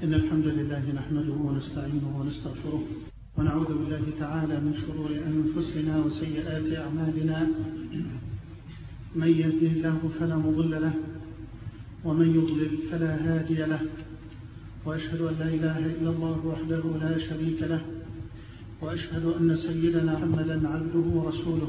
إن الحمد لله نحمده ونستعينه ونستغفره ونعوذ بالله تعالى من شرور أنفسنا وسيئات أعمالنا. من يهده الله فلا مضل له ومن يضلل فلا هادي له، وأشهد أن لا إله إلا الله وحده لا شريك له، وأشهد أن سيدنا محمدا عبده ورسوله.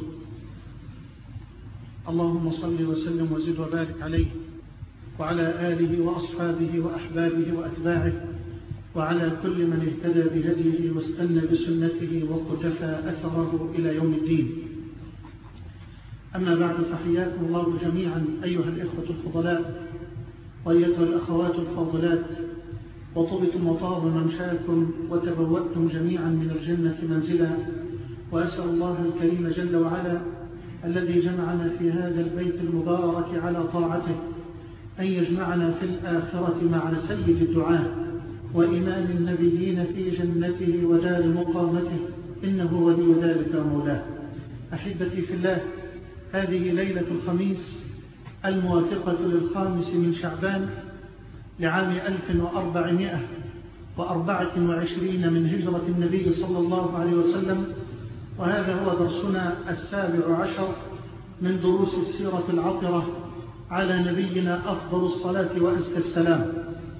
اللهم صل وسلم وزد وبارك عليه وعلى آله وأصحابه وأحبابه وأتباعه وعلى كل من اهتدى بهديه واستنى بسنته وقتفى أثره إلى يوم الدين. أما بعد، فحياكم الله جميعا أيها الإخوة الفضلاء وأيتها الأخوات الفاضلات، وطبتم وطاب ممشاكم وتبوأتم جميعا من الجنة منزلا. وأسأل الله الكريم جل وعلا الذي جمعنا في هذا البيت المبارك على طاعته أن يجمعنا في الآخرة مع سيد الدعاة وإمام النبيين في جنته ودار مقامته، إنه ولي ذلك ومولاه. أحبتي في الله، هذه ليلة الخميس الموافقة للخامس من شعبان لعام 1424 من هجرة النبي صلى الله عليه وسلم، وهذا هو درسنا 17 من دروس السيرة العطرة على نبينا أفضل الصلاة وأزكى السلام.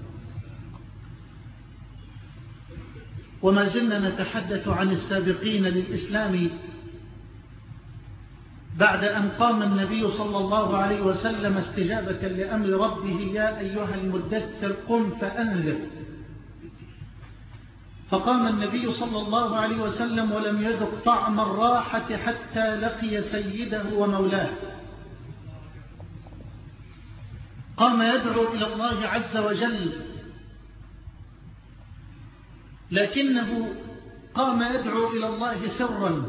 وما زلنا نتحدث عن السابقين للإسلام بعد أن قام النبي صلى الله عليه وسلم استجابة لأمر ربه: يا أيها المدثر قم فأنذر. فقام النبي صلى الله عليه وسلم ولم يذق طعم الراحة حتى لقي سيده ومولاه. قام يدعو إلى الله عز وجل، لكنه قام يدعو إلى الله سرا،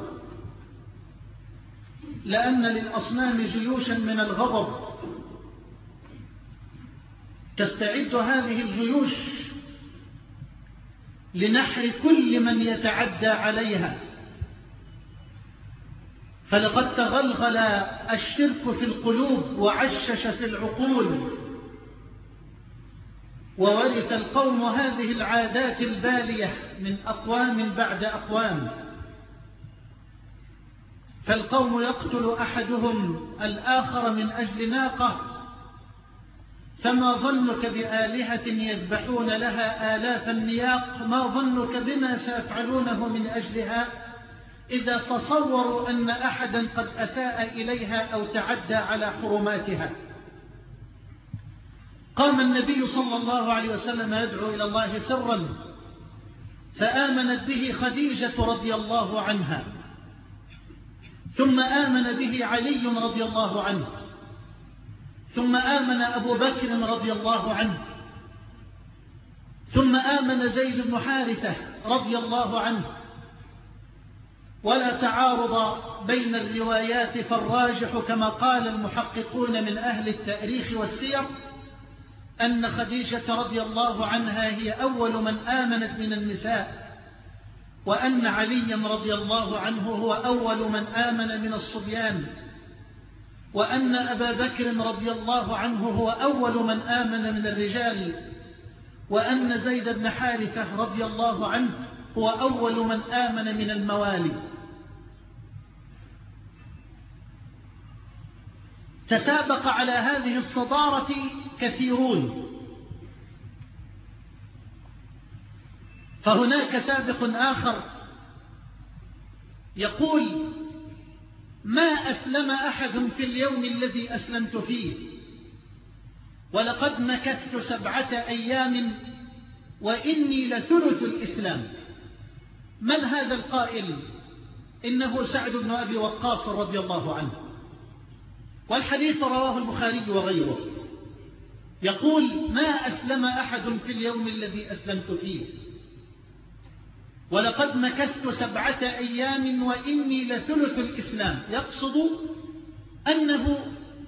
لأن للأصنام جيوشا من الغضب تستعد هذه الجيوش لنحر كل من يتعدى عليها. فلقد تغلغل الشرك في القلوب وعشش في العقول، وورث القوم هذه العادات البالية من أقوام بعد أقوام. فالقوم يقتل أحدهم الآخر من أجل ناقة، فما ظنك بآلهة يذبحون لها آلاف النياق؟ ما ظنك بما سيفعلونه من أجلها إذا تصوروا أن أحدا قد أساء إليها أو تعدى على حرماتها؟ قام النبي صلى الله عليه وسلم يدعو إلى الله سرا، فآمنت به خديجة رضي الله عنها، ثم آمن به علي رضي الله عنه، ثم آمن أبو بكر رضي الله عنه، ثم آمن زيد بن حارثة رضي الله عنه. ولا تعارض بين الروايات، فالراجح كما قال المحققون من أهل التاريخ والسير أن خديجة رضي الله عنها هي أول من آمنت من النساء، وأن عليا رضي الله عنه هو أول من آمن من الصبيان، وأن أبا بكر رضي الله عنه هو أول من آمن من الرجال، وأن زيد بن حارثة رضي الله عنه هو أول من آمن من الموالي. تسابق على هذه الصدارة كثيرون، فهناك سابق آخر يقول: ما أسلم أحد في اليوم الذي أسلمت فيه، ولقد مكثت 7 أيام وإني لثلث الإسلام. من هذا القائل؟ إنه سعد بن أبي وقاص رضي الله عنه، والحديث رواه البخاري وغيره. يقول: ما أسلم أحد في اليوم الذي أسلمت فيه، ولقد مكثت 7 أيام وإني لثلث الإسلام. يقصد أنه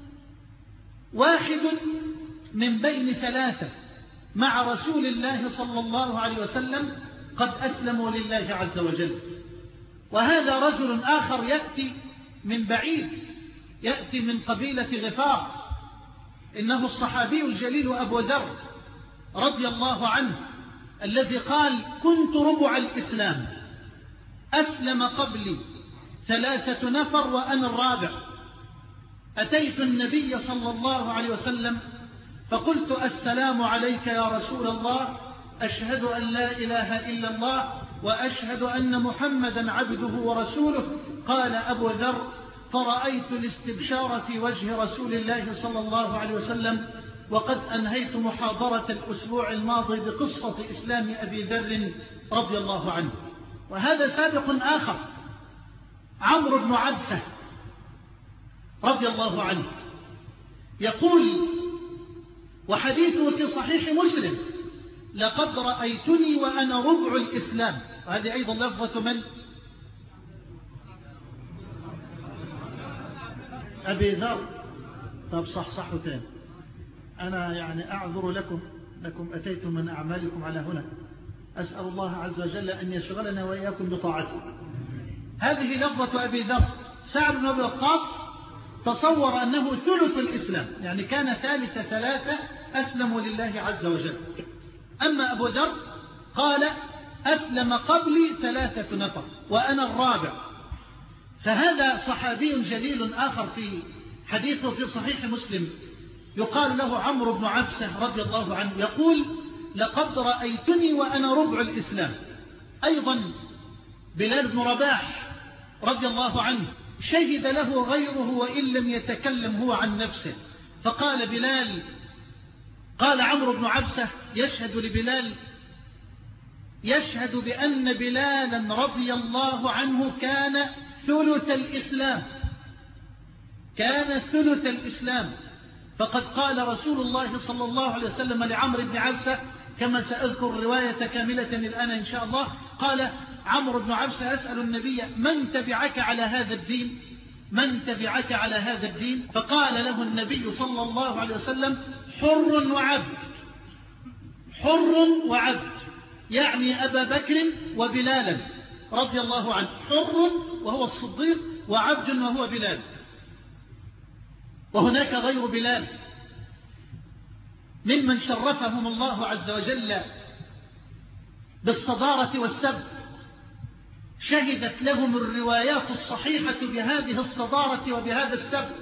واحد من بين 3 مع رسول الله صلى الله عليه وسلم قد أسلموا لله عز وجل. وهذا رجل آخر يأتي من بعيد، يأتي من قبيلة غفار، إنه الصحابي الجليل أبو ذر رضي الله عنه، الذي قال كنت ربع الإسلام، أسلم قبلي 3 نفر وأنا الرابع. أتيت النبي صلى الله عليه وسلم فقلت السلام عليك يا رسول الله، أشهد أن لا إله إلا الله وأشهد أن محمدا عبده ورسوله. قال أبو ذر فرأيت الاستبشار في وجه رسول الله صلى الله عليه وسلم وقد أنهيت محاضرة الأسبوع الماضي بقصة إسلام أبي ذر رضي الله عنه. وهذا سابق آخر، عمرو بن عبسة رضي الله عنه، يقول وحديثه في صحيح مسلم لقد رأيتني وأنا ربع الإسلام. وهذه أيضا لفظة من؟ أبي ذر. طب صحصحوا تاني، أنا يعني أعذر لكم أتيتم من أعمالكم على هنا. أسأل الله عز وجل أن يشغلنا وإياكم بطاعته. هذه لفظة أبي ذر. سعد بن أبي وقاص تصور أنه ثلث الإسلام، يعني كان ثالث 3 أسلموا لله عز وجل. أما أبو ذر قال أسلم قبلي 3 نفر وأنا الرابع. فهذا صحابي جليل آخر في حديثه في صحيح مسلم يقال له عمرو بن عبسة رضي الله عنه، يقول لقد رأيتني وأنا ربع الإسلام. أيضا بلال بن رباح رضي الله عنه شهد له غيره وإن لم يتكلم هو عن نفسه، فقال بلال، قال عمرو بن عبسة يشهد لبلال، يشهد بأن بلالا رضي الله عنه كان ثلث الإسلام، كان ثلث الإسلام. فقد قال رسول الله صلى الله عليه وسلم لعمرو بن عبسة كما سأذكر الرواية كاملة الآن إن شاء الله، قال عمرو بن عبسة يسأل النبي من تبعك على هذا الدين، من تبعك على هذا الدين؟ فقال له النبي صلى الله عليه وسلم حر وعبد، حر وعبد، يعني أبا بكر وبلالا رضي الله عنه، حر وهو الصديق وعبد وهو بلال. وهناك غير بلال ممن شرفهم الله عز وجل بالصدارة والسبق، شهدت لهم الروايات الصحيحة بهذه الصدارة وبهذا السبق.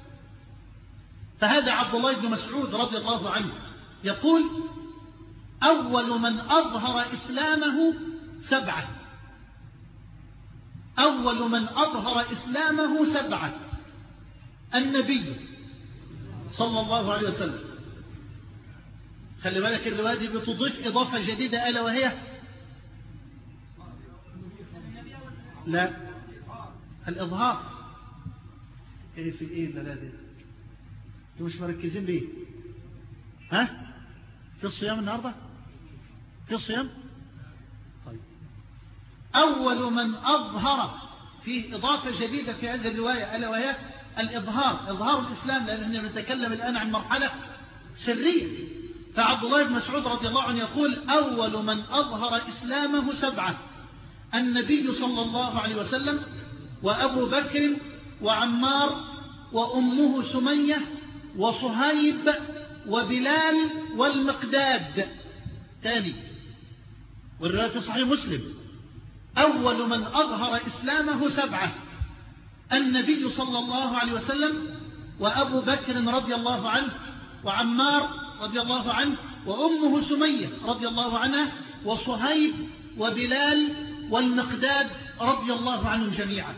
فهذا عبد الله بن مسعود رضي الله عنه يقول أول من أظهر إسلامه 7، أول من أظهر إسلامه 7 النبي صلى الله عليه وسلم. خلي بالك الرواية دي بتضيف إضافة جديدة ألا وهي لا الإظهار. إيه في إيه لا دي انتوا مش مركزين ليه؟ ها في الصيام النهاردة؟ في الصيام؟ طيب أول من أظهر فيه إضافة جديدة في هذه الرواية ألا وهي الإظهار، إظهار الإسلام، لأننا نتكلم الآن عن مرحلة سرية. فعبد الله بن مسعود رضي الله عنه يقول أول من أظهر إسلامه 7 النبي صلى الله عليه وسلم وأبو بكر وعمار وأمه سمية وصهيب وبلال والمقداد. تاني والرواية في صحيح مسلم أول من أظهر إسلامه 7 النبي صلى الله عليه وسلم وأبو بكر رضي الله عنه وعمار رضي الله عنه وأمه سمية رضي الله عنها وصهيب وبلال والمقداد رضي الله عنهم جميعا.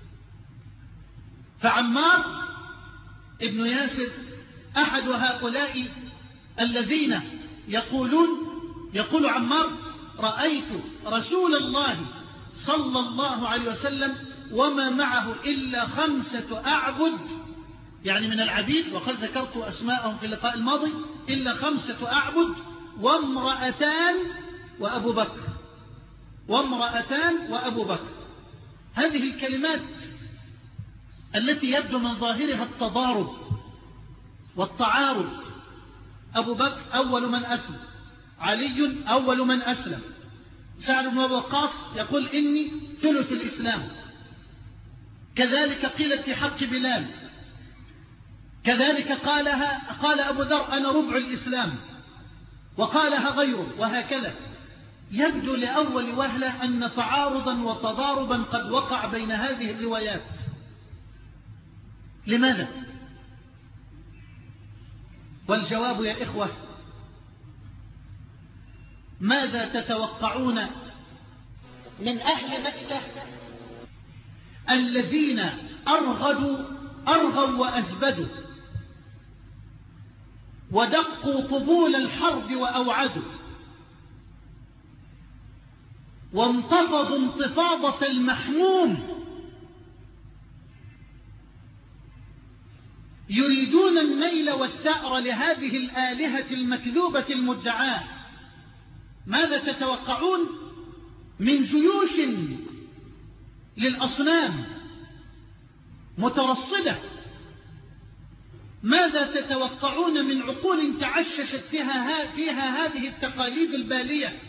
فعمار ابن ياسر أحد هؤلاء الذين يقول عمار رأيت رسول الله صلى الله عليه وسلم وما معه إلا 5 أعبد، يعني من العبيد، وقد ذكرت أسماءهم في اللقاء الماضي، إلا 5 أعبد وامرأتان وأبو بكر، وامرأتان وأبو بكر. هذه الكلمات التي يبدو من ظاهرها التضارب والتعارض. أبو بكر أول من أسلم، علي أول من أسلم، سعد بن أبي وقاص يقول إني ثلث الإسلام، كذلك قيلت في حق بلال، كذلك قال أبو ذر أنا ربع الإسلام، وقالها غيره، وهكذا. يبدو لأول وهلة أن تعارضا وتضاربا قد وقع بين هذه الروايات. لماذا؟ والجواب يا إخوة، ماذا تتوقعون من أهل مكة الذين أرغوا وأزبدوا ودقوا طبول الحرب وأوعدوا وانتفضوا انتفاضة المحموم، يريدون النيل والثأر لهذه الآلهة المكذوبة المدعاة. ماذا تتوقعون من جيوش للأصنام مترصدة؟ ماذا تتوقعون من عقول تعششت فيها هذه التقاليد البالية؟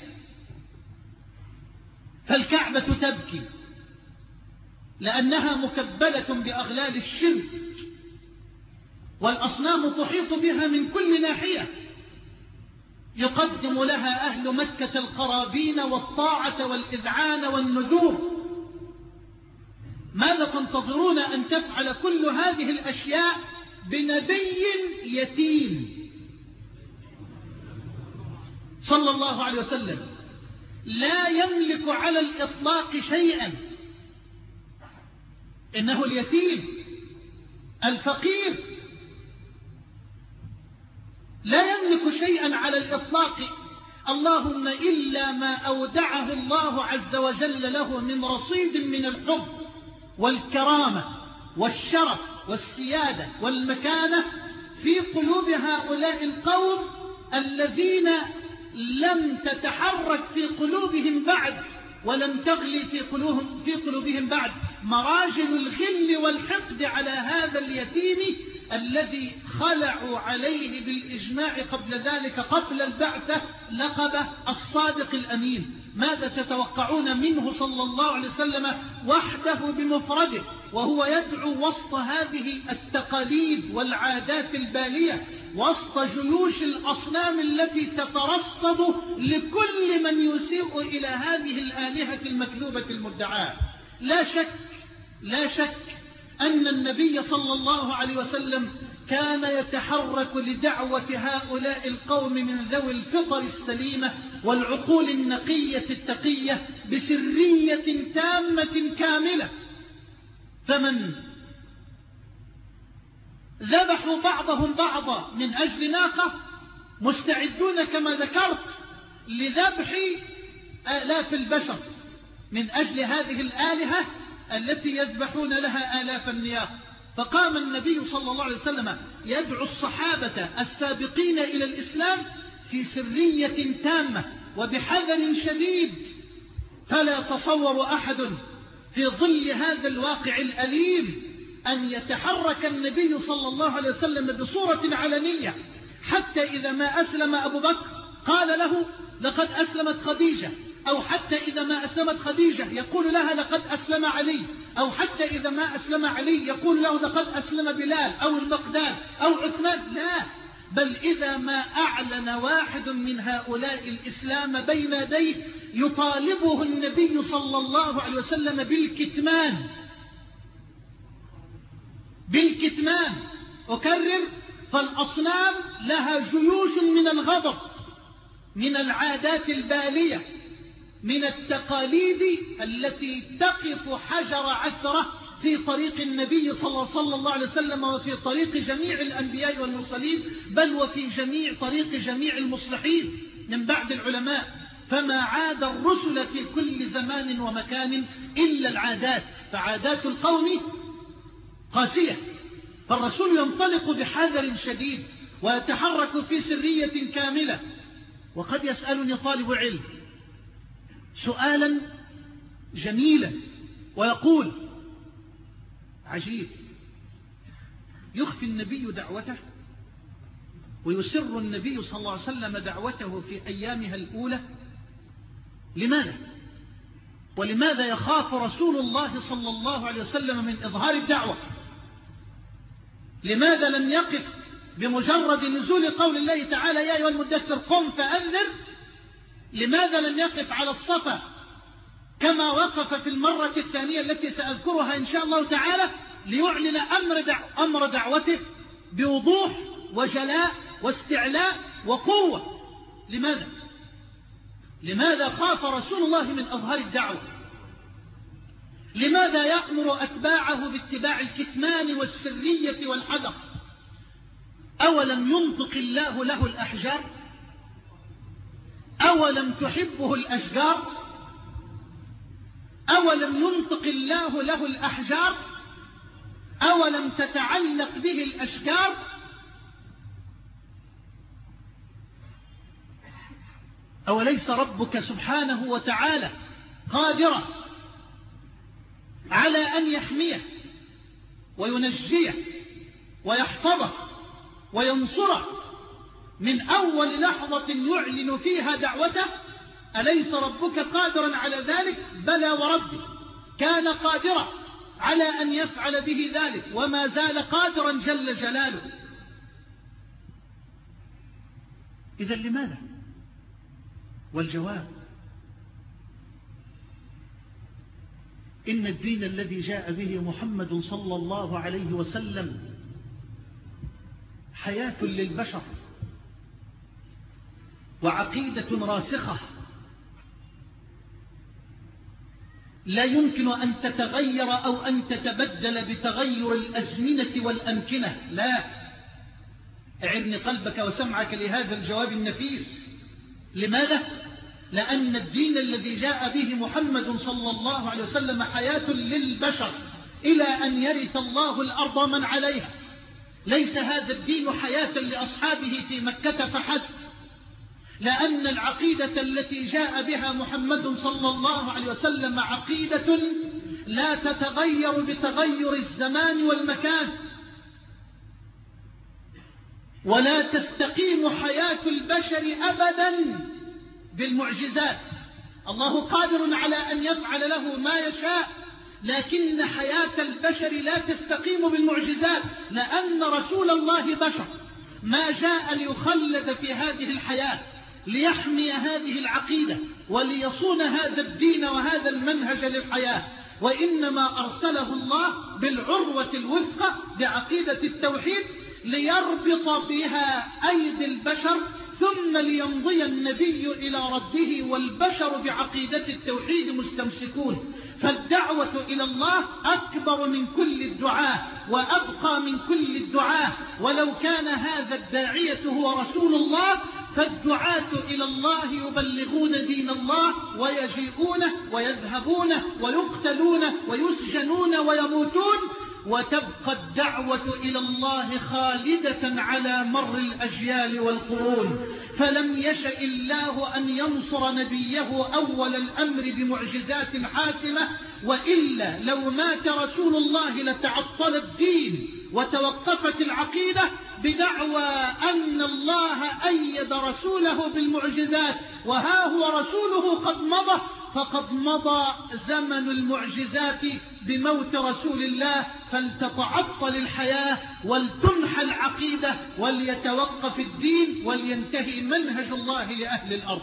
فالكعبة تبكي لأنها مكبلة بأغلال الشرك، والأصنام تحيط بها من كل ناحية، يقدم لها أهل مكة القرابين والطاعة والإذعان والنذور. ماذا تنتظرون أن تفعل كل هذه الأشياء بنبي يتيم صلى الله عليه وسلم لا يملك على الإطلاق شيئا؟ إنه اليتيم الفقير لا يملك شيئا على الإطلاق، اللهم إلا ما أودعه الله عز وجل له من رصيد من الحب والكرامة والشرف والسيادة والمكانة في قلوب هؤلاء القوم الذين لم تتحرك في قلوبهم بعد ولم تغلي في قلوبهم بعد مراجل الغل والحقد على هذا اليتيم الذي خلعوا عليه بالإجماع قبل ذلك قبل البعثة لقبه الصادق الأمين. ماذا تتوقعون منه صلى الله عليه وسلم وحده بمفرده وهو يدعو وسط هذه التقاليد والعادات البالية، وسط جيوش الأصنام التي تترصد لكل من يسيء إلى هذه الآلهة المكذوبة المدعاة؟ لا شك أن النبي صلى الله عليه وسلم كان يتحرك لدعوة هؤلاء القوم من ذوي الفطر السليمة والعقول النقية التقية بسرية تامة كاملة. فمن ذبحوا بعضهم بعضا من أجل ناقة مستعدون كما ذكرت لذبح آلاف البشر من أجل هذه الآلهة التي يذبحون لها آلاف النياق. فقام النبي صلى الله عليه وسلم يدعو الصحابة السابقين إلى الإسلام في سرية تامة وبحذر شديد، فلا يتصور أحد في ظل هذا الواقع الأليم أن يتحرك النبي صلى الله عليه وسلم بصورة علنية، حتى إذا ما أسلم أبو بكر قال له لقد أسلمت خديجة، أو حتى إذا ما أسلمت خديجة يقول لها لقد أسلم علي، أو حتى إذا ما أسلم علي يقول له لقد أسلم بلال أو المقداد أو عثمان. لا، بل إذا ما أعلن واحد من هؤلاء الإسلام بين يديه يطالبه النبي صلى الله عليه وسلم بالكتمان. أكرر، فالأصنام لها جيوش من الغضب، من العادات البالية، من التقاليد التي تقف حجر عثرة في طريق النبي صلى الله عليه وسلم وفي طريق جميع الأنبياء والمرسلين، بل وفي طريق جميع المصلحين من بعد العلماء. فما عاد الرسل في كل زمان ومكان إلا العادات، فعادات القوم قاسية، فالرسول ينطلق بحذر شديد ويتحرك في سرية كاملة. وقد يسألني طالب علم سؤالا جميلا ويقول عجيب، يخفي النبي دعوته ويسر النبي صلى الله عليه وسلم دعوته في أيامها الأولى، لماذا؟ ولماذا يخاف رسول الله صلى الله عليه وسلم من إظهار الدعوة؟ لماذا لم يقف بمجرد نزول قول الله تعالى يا أيها المدثر قم فأنذر لماذا لم يقف على الصفا كما وقف في المرة الثانية التي سأذكرها إن شاء الله تعالى، ليعلن أمر دعوته بوضوح وجلاء واستعلاء وقوة؟ لماذا خاف رسول الله من أظهار الدعوة؟ لماذا يأمر أتباعه باتباع الكتمان والسرية والحذر؟ أولم ينطق الله له الأحجار؟ أولم تحبه الأشجار؟ أولم ينطق الله له الأحجار؟ أولم تتعلق به الأشجار؟ أوليس ربك سبحانه وتعالى قادرا على أن يحميه وينجيه ويحفظه وينصره من أول لحظة يعلن فيها دعوته؟ أليس ربك قادرا على ذلك؟ بلى وربي، كان قادرا على أن يفعل به ذلك وما زال قادرا جل جلاله. إذا لماذا؟ والجواب: إن الدين الذي جاء به محمد صلى الله عليه وسلم حياة للبشر وعقيدة راسخة لا يمكن أن تتغير أو أن تتبدل بتغير الأزمنة والأمكنة. لا، اعرني قلبك وسمعك لهذا الجواب النفيس. لماذا؟ لأن الدين الذي جاء به محمد صلى الله عليه وسلم حياة للبشر إلى أن يرث الله الأرض من عليها. ليس هذا الدين حياة لأصحابه في مكة فحسب، لأن العقيدة التي جاء بها محمد صلى الله عليه وسلم عقيدة لا تتغير بتغير الزمان والمكان، ولا تستقيم حياة البشر أبدا بالمعجزات. الله قادر على أن يفعل له ما يشاء، لكن حياة البشر لا تستقيم بالمعجزات، لأن رسول الله بشر ما جاء ليخلد في هذه الحياة ليحمي هذه العقيدة وليصون هذا الدين وهذا المنهج للحياة، وإنما أرسله الله بالعروة الوثقى بعقيدة التوحيد ليربط بها أيدي البشر، ثم ليمضي النبي إلى ربه والبشر بعقيدة التوحيد مستمسكون. فالدعوة إلى الله أكبر من كل الدعاة وأبقى من كل الدعاة، ولو كان هذا الداعية هو رسول الله فالدعاة إلى الله يبلغون دين الله ويجيئون ويذهبون ويقتلون ويسجنون ويموتون، وتبقى الدعوة إلى الله خالدة على مر الأجيال والقرون. فلم يشأ الله أن ينصر نبيه أول الأمر بمعجزات حاسمة، وإلا لو مات رسول الله لتعطل الدين وتوقفت العقيدة بدعوى أن الله أيد رسوله بالمعجزات، وها هو رسوله قد مضى، فقد مضى زمن المعجزات بموت رسول الله، فلتتعطل الحياة ولتمحى العقيدة وليتوقف الدين ولينتهي منهج الله لأهل الأرض.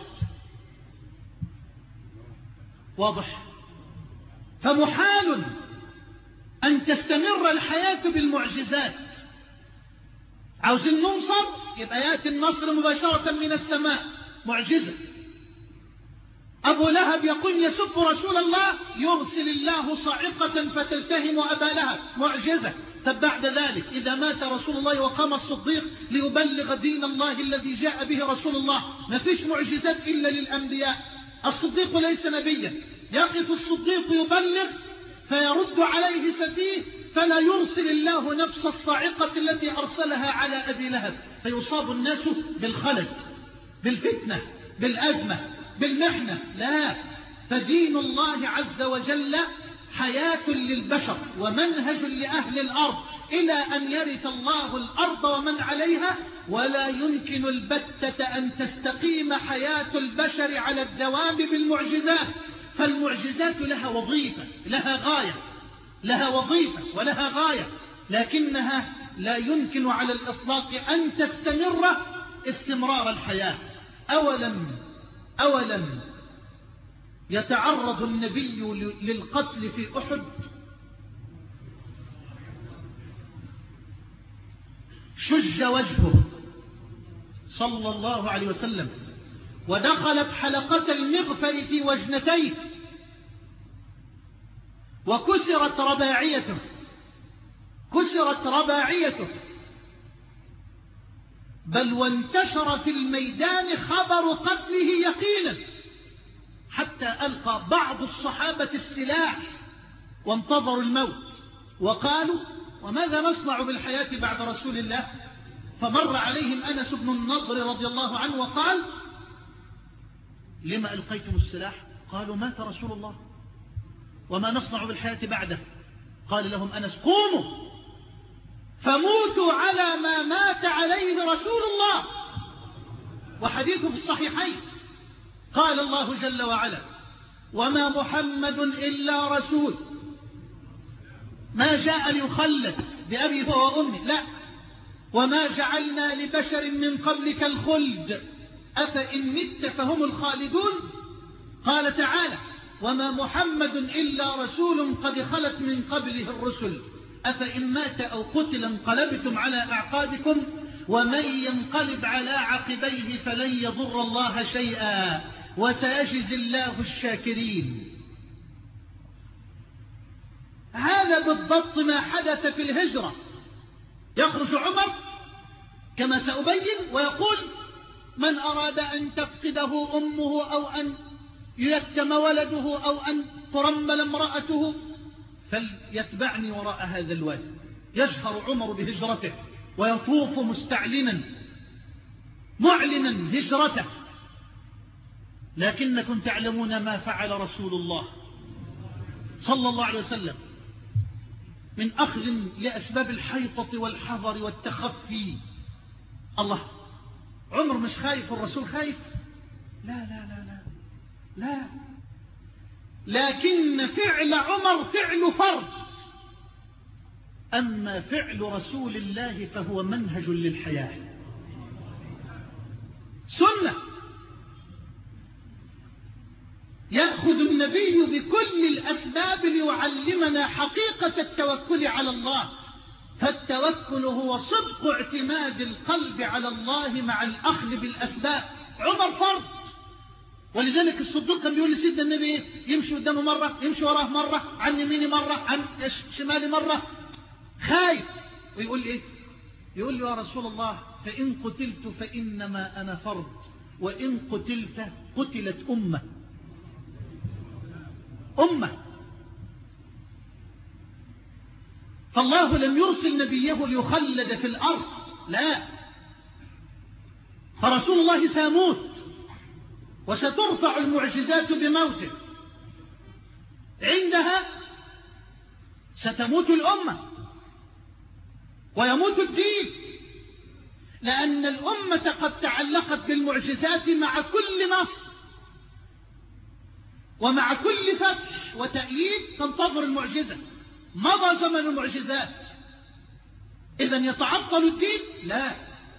واضح؟ فمحال أن تستمر الحياة بالمعجزات. عاوزين ننصر يبقى يأتي النصر مباشرة من السماء، معجزة. أبو لهب يقول يسب رسول الله، يرسل الله صاعقة فتلتهم أبا لهب، معجزة. طب بعد ذلك إذا مات رسول الله وقام الصديق ليبلغ دين الله الذي جاء به رسول الله، ما فيش معجزات إلا للأنبياء. الصديق ليس نبيا، يقف الصديق يبلغ فيرد عليه سفيه، فلا يرسل الله نفس الصاعقة التي أرسلها على أبي لهب، فيصاب الناس بالخلل، بالفتنة، بالأزمة، بالمحنة. لا، فدين الله عز وجل حياة للبشر ومنهج لأهل الأرض إلى أن يرث الله الأرض ومن عليها، ولا يمكن البتة أن تستقيم حياة البشر على الدوام بالمعجزات. فالمعجزات لها وظيفة، لها غاية، لها وظيفة ولها غاية، لكنها لا يمكن على الإطلاق أن تستمر استمرار الحياة. أولم أولم يتعرض النبي للقتل في أحد؟ شج وجهه صلى الله عليه وسلم، ودخلت حلقة المغفر في وجنتيه، وكسرت رباعيته، كسرت رباعيته، بل وانتشر في الميدان خبر قتله يقينا، حتى ألقى بعض الصحابة السلاح وانتظروا الموت، وقالوا: وماذا نصنع بالحياة بعد رسول الله؟ فمر عليهم أنس بن النضر رضي الله عنه وقال: لما ألقيتم السلاح؟ قالوا: مات رسول الله، وما نصنع بالحياة بعده؟ قال لهم أنس: قوموا فموتوا على ما مات عليه رسول الله. وحديثه في الصحيحين، قال الله جل وعلا: وما محمد إلا رسول، ما جاء ليخلد بأبي وأمي، لا، وما جعلنا لبشر من قبلك الخلد أفإن مت فهم الخالدون. قال تعالى: وما محمد إلا رسول قد خلت من قبله الرسل أفإن مات أو قتل انقلبتم على أعقابكم ومن ينقلب على عقبيه فلن يضر الله شيئا وسيجزي الله الشاكرين. هذا بالضبط ما حدث في الهجرة. يخرج عمر كما سأبين ويقول: من أراد أن تفقده أمه أو أن ييتم ولده أو أن ترمل امرأته فليتبعني وراء هذا الوادي. يجهر عمر بهجرته ويطوف مستعلنا معلنا هجرته، لكنكم تعلمون ما فعل رسول الله صلى الله عليه وسلم من أخذ لأسباب الحيطة والحذر والتخفي. الله، عمر مش خايف والرسول خايف؟ لا لا لا لا لا، لكن فعل عمر فعل فرد، أما فعل رسول الله فهو منهج للحياة، سنة. يأخذ النبي بكل الأسباب ليعلمنا حقيقة التوكل على الله، فالتوكل هو صدق اعتماد القلب على الله مع الأخذ بالأسباب. عمر فرد، ولذلك الصديق كان بيقول لسيدنا النبي: يمشي قدامه مرة، يمشي وراه مرة، عن يميني مرة، عن شمالي مرة، خايف. ويقول لي إيه؟ يقول لي: يا رسول الله، فإن قتلت فإنما أنا فرد، وإن قتلت قتلت أمة. أمة. فالله لم يرسل نبيه ليخلد في الأرض، لا، فرسول الله سيموت وسترفع المعجزات بموته، عندها ستموت الأمة ويموت الدين، لأن الأمة قد تعلقت بالمعجزات مع كل نصر ومع كل فتح وتأييد تنتظر المعجزة. مضى زمن المعجزات، إذن يتعطل الدين؟ لا،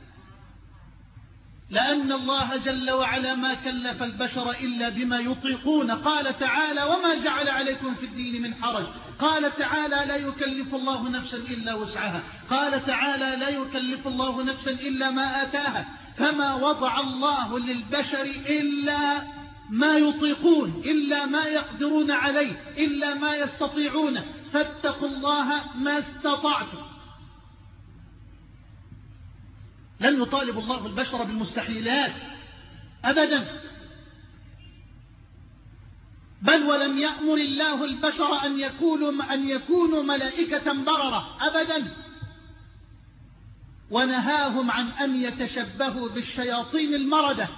لأن الله جل وعلا ما كلف البشر إلا بما يطيقون. قال تعالى: وما جعل عليكم في الدين من حرج. قال تعالى: لا يكلف الله نفسا إلا وسعها. قال تعالى: لا يكلف الله نفسا إلا ما آتاها. فما وضع الله للبشر إلا ما يطيقون، إلا ما يقدرون عليه، إلا ما يستطيعون، فاتقوا الله ما استطعتم. لن يطالب الله البشر بالمستحيلات أبدا، بل ولم يأمر الله البشر أن يكونوا ملائكة بررة أبدا، ونهاهم عن أن يتشبهوا بالشياطين المردة.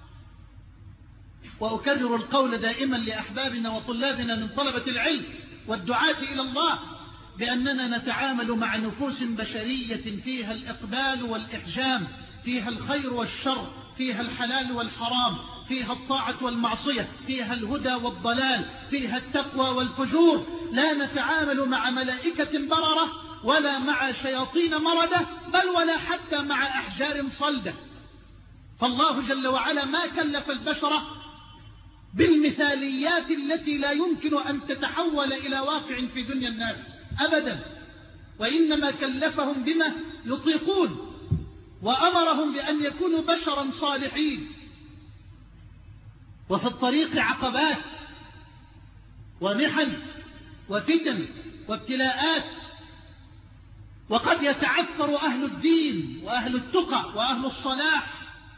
وأكرر القول دائما لأحبابنا وطلابنا من طلبة العلم والدعاة إلى الله بأننا نتعامل مع نفوس بشرية فيها الإقبال والإحجام، فيها الخير والشر، فيها الحلال والحرام، فيها الطاعة والمعصية، فيها الهدى والضلال، فيها التقوى والفجور. لا نتعامل مع ملائكة بررة ولا مع شياطين مردة، بل ولا حتى مع أحجار صلدة. فالله جل وعلا ما كلف البشر بالمثاليات التي لا يمكن أن تتحول إلى واقع في دنيا الناس أبدا، وإنما كلفهم بما يطيقون، وأمرهم بأن يكونوا بشرا صالحين. وفي الطريق عقبات ومحن وفتن وابتلاءات، وقد يتعثر أهل الدين وأهل التقى وأهل الصلاح،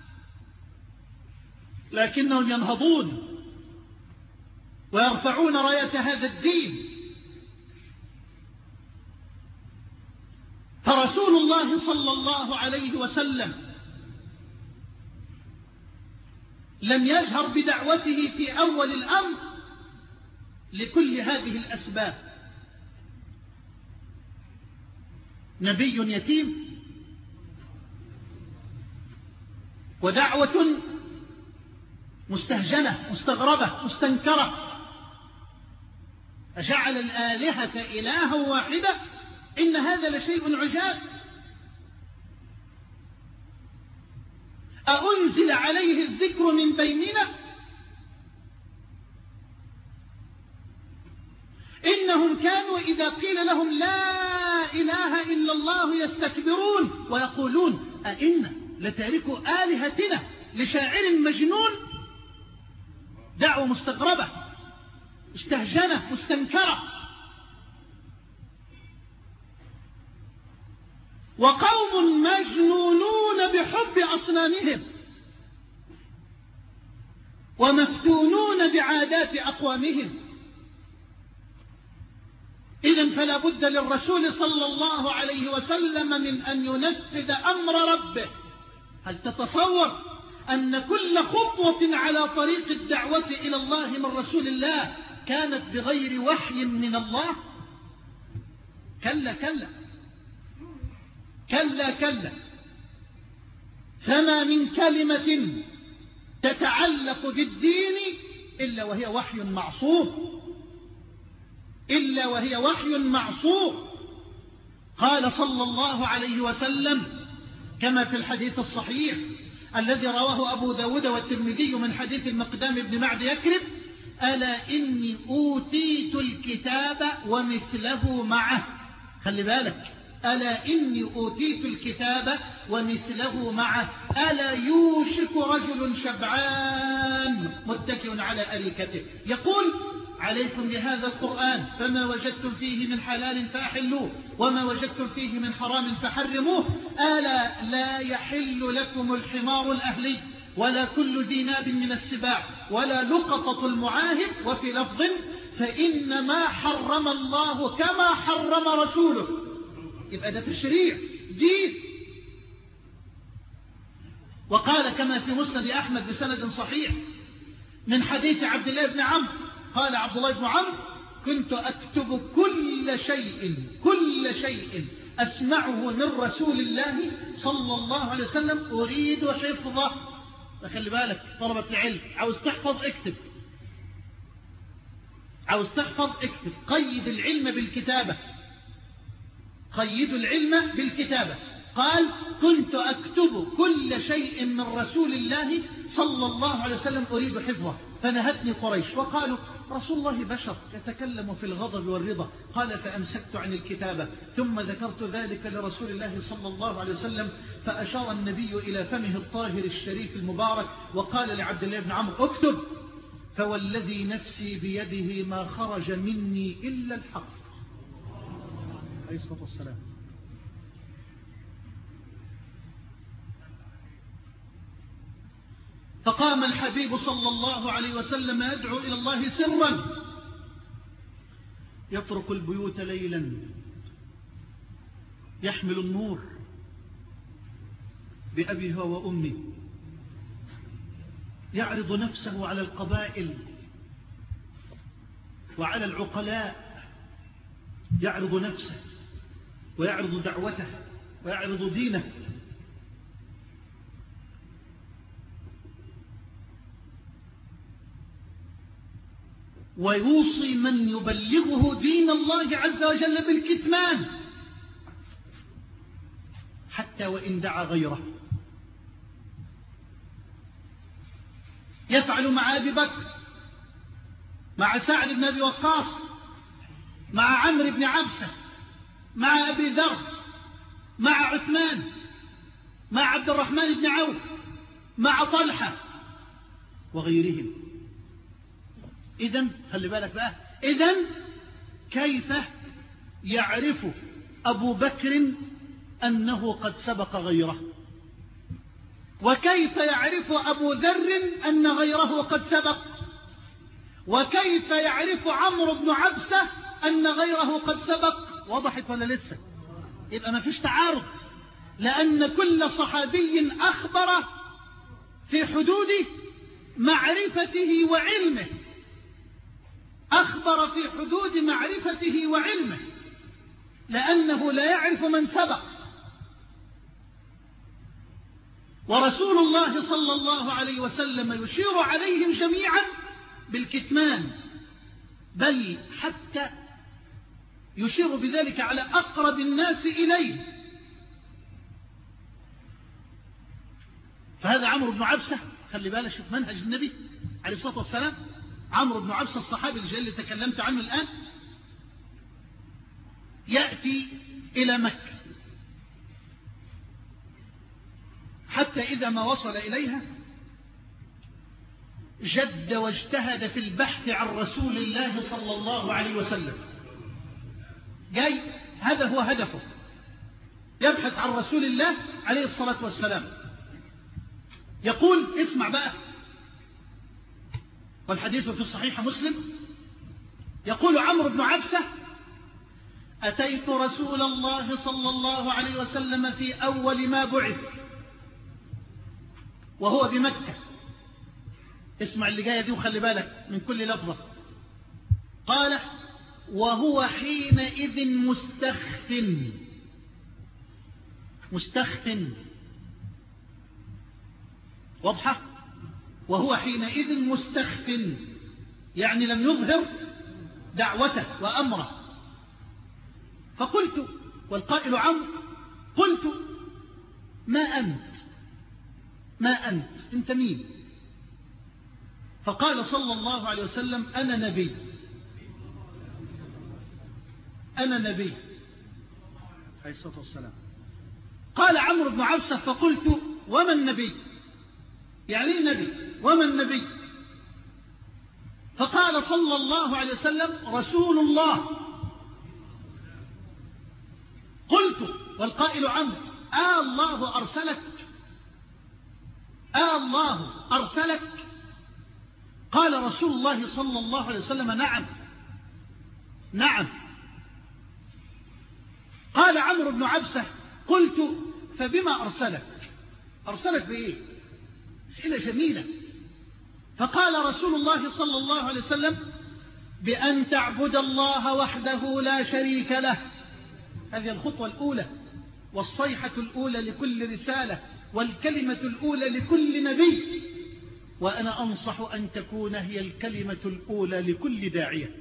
لكنهم ينهضون ويرفعون راية هذا الدين. فرسول الله صلى الله عليه وسلم لم يجهر بدعوته في أول الأمر لكل هذه الأسباب. نبي يتيم، ودعوة مستهجنة مستغربة مستنكرة، أجعل الآلهة إلها واحدة إن هذا لشيء عجاب. أأنزل عليه الذكر من بيننا؟ إنهم كانوا إذا قيل لهم لا إله إلا الله يستكبرون ويقولون أئنا لتاركوا آلهتنا لشاعر مجنون. دعوة مستغربة مستهجنة مستنكرة. وقوم مجنونون بحب أصنامهم ومفتونون بعادات أقوامهم. إذن فلا بد للرسول صلى الله عليه وسلم من أن ينفذ أمر ربه. هل تتصور أن كل خطوة على طريق الدعوة إلى الله من رسول الله كانت بغير وحي من الله؟ كلا كلا كلا كلا. فما من كلمة تتعلق بالدين إلا وهي وحي معصوم، إلا وهي وحي معصوم. قال صلى الله عليه وسلم كما في الحديث الصحيح الذي رواه أبو داود والترمذي من حديث المقدام بن معد يكرب: ألا إني أوتيت الكتاب ومثله معه. خلي بالك، ألا إني أوتيت الكتاب ومثله معه، ألا يوشك رجل شبعان متكئ على أريكته يقول: عليكم بهذا القرآن فما وجدتم فيه من حلال فأحلوه وما وجدتم فيه من حرام فحرموه. ألا لا يحل لكم الحمار الأهلي ولا كل ذي ناب من السباع ولا لقطة المعاهد. وفي لفظ: فإنما حرم الله كما حرم رسوله. يبقى ده تشريع دين. وقال كما في مسند أحمد بسند صحيح من حديث عبد الله بن عمرو قال عبد الله بن عمرو: كنت أكتب كل شيء أسمعه من رسول الله صلى الله عليه وسلم أريد حفظه. فخلي بالك طلبة العلم، عاوز تحفظ اكتب، عاوز تحفظ اكتب. قيد العلم بالكتابة، قيدوا العلم بالكتابة. قال: كنت أكتب كل شيء من رسول الله صلى الله عليه وسلم أريد حفظه. فنهتني قريش وقالوا: رسول الله بشر يتكلم في الغضب والرضا. قال: فأمسكت عن الكتابة ثم ذكرت ذلك لرسول الله صلى الله عليه وسلم، فأشار النبي إلى فمه الطاهر الشريف المبارك وقال لعبد الله بن عمرو: اكتب. فوالذي نفسي بيده ما خرج مني إلا الحق عليه الصلاة والسلام. فقام الحبيب صلى الله عليه وسلم يدعو إلى الله سرا، يطرق البيوت ليلا، يحمل النور بأبيها وأمي، يعرض نفسه على القبائل وعلى العقلاء، يعرض نفسه ويعرض دعوته ويعرض دينه. ويوصي من يبلغه دين الله عز وجل بالكتمان حتى وإن دعا غيره. يفعل مع أبي بكر مع سعد بن أبي وقاص، مع عمرو بن عبسة، مع أبي ذر، مع عثمان، مع عبد الرحمن بن عوف، مع طلحة وغيرهم. إذن خلي بالك بقى، إذن كيف يعرف أبو بكر أنه قد سبق غيره؟ وكيف يعرف أبو ذر أن غيره قد سبق؟ وكيف يعرف عمرو بن عبسة أن غيره قد سبق؟ وضحت ولا لسه؟ يبقى ما فيش تعارض، لأن كل صحابي أخبر في حدود معرفته وعلمه، أخبر في حدود معرفته وعلمه، لأنه لا يعرف من سبق. ورسول الله صلى الله عليه وسلم يشير عليهم جميعا بالكتمان، بل حتى يشير بذلك على أقرب الناس إليه. فهذا عمرو بن عبسة، خلي بالك شوف منهج النبي عليه الصلاة والسلام. عمرو بن عبسة الصحابي الجليل اللي تكلمت عنه الآن، يأتي إلى مكة، حتى إذا ما وصل إليها جد واجتهد في البحث عن رسول الله صلى الله عليه وسلم. جاي هذا هو هدفه، يبحث عن رسول الله عليه الصلاة والسلام. يقول اسمع بقى، والحديث في صحيح مسلم، يقول عمرو بن عبسة: أتيت رسول الله صلى الله عليه وسلم في أول ما بعث وهو بمكة. اسمع اللي جاية دي وخلي بالك من كل لفظة. قال: وهو حينئذ مستخف. واضحة؟ وهو حينئذ مستخف، يعني لم يظهر دعوته وأمره. فقلت، والقائل عمرو، قلت: ما أنت أنت مين؟ فقال صلى الله عليه وسلم: أنا نبي عليه الصلاة والسلام. قال عمرو بن عبسة: فقلت: وما النبي؟ يعني نبي، وما النبي؟ فقال صلى الله عليه وسلم: رسول الله. قلت، والقائل عمرو: الله أرسلك؟ قال رسول الله صلى الله عليه وسلم: نعم. قال عمرو بن عبسة: قلت: فبما أرسلك بإيه؟ أسئلة جميلة. فقال رسول الله صلى الله عليه وسلم: بأن تعبد الله وحده لا شريك له. هذه الخطوة الأولى، والصيحة الأولى لكل رسالة، والكلمة الأولى لكل نبي. وأنا أنصح أن تكون هي الكلمة الأولى لكل داعية.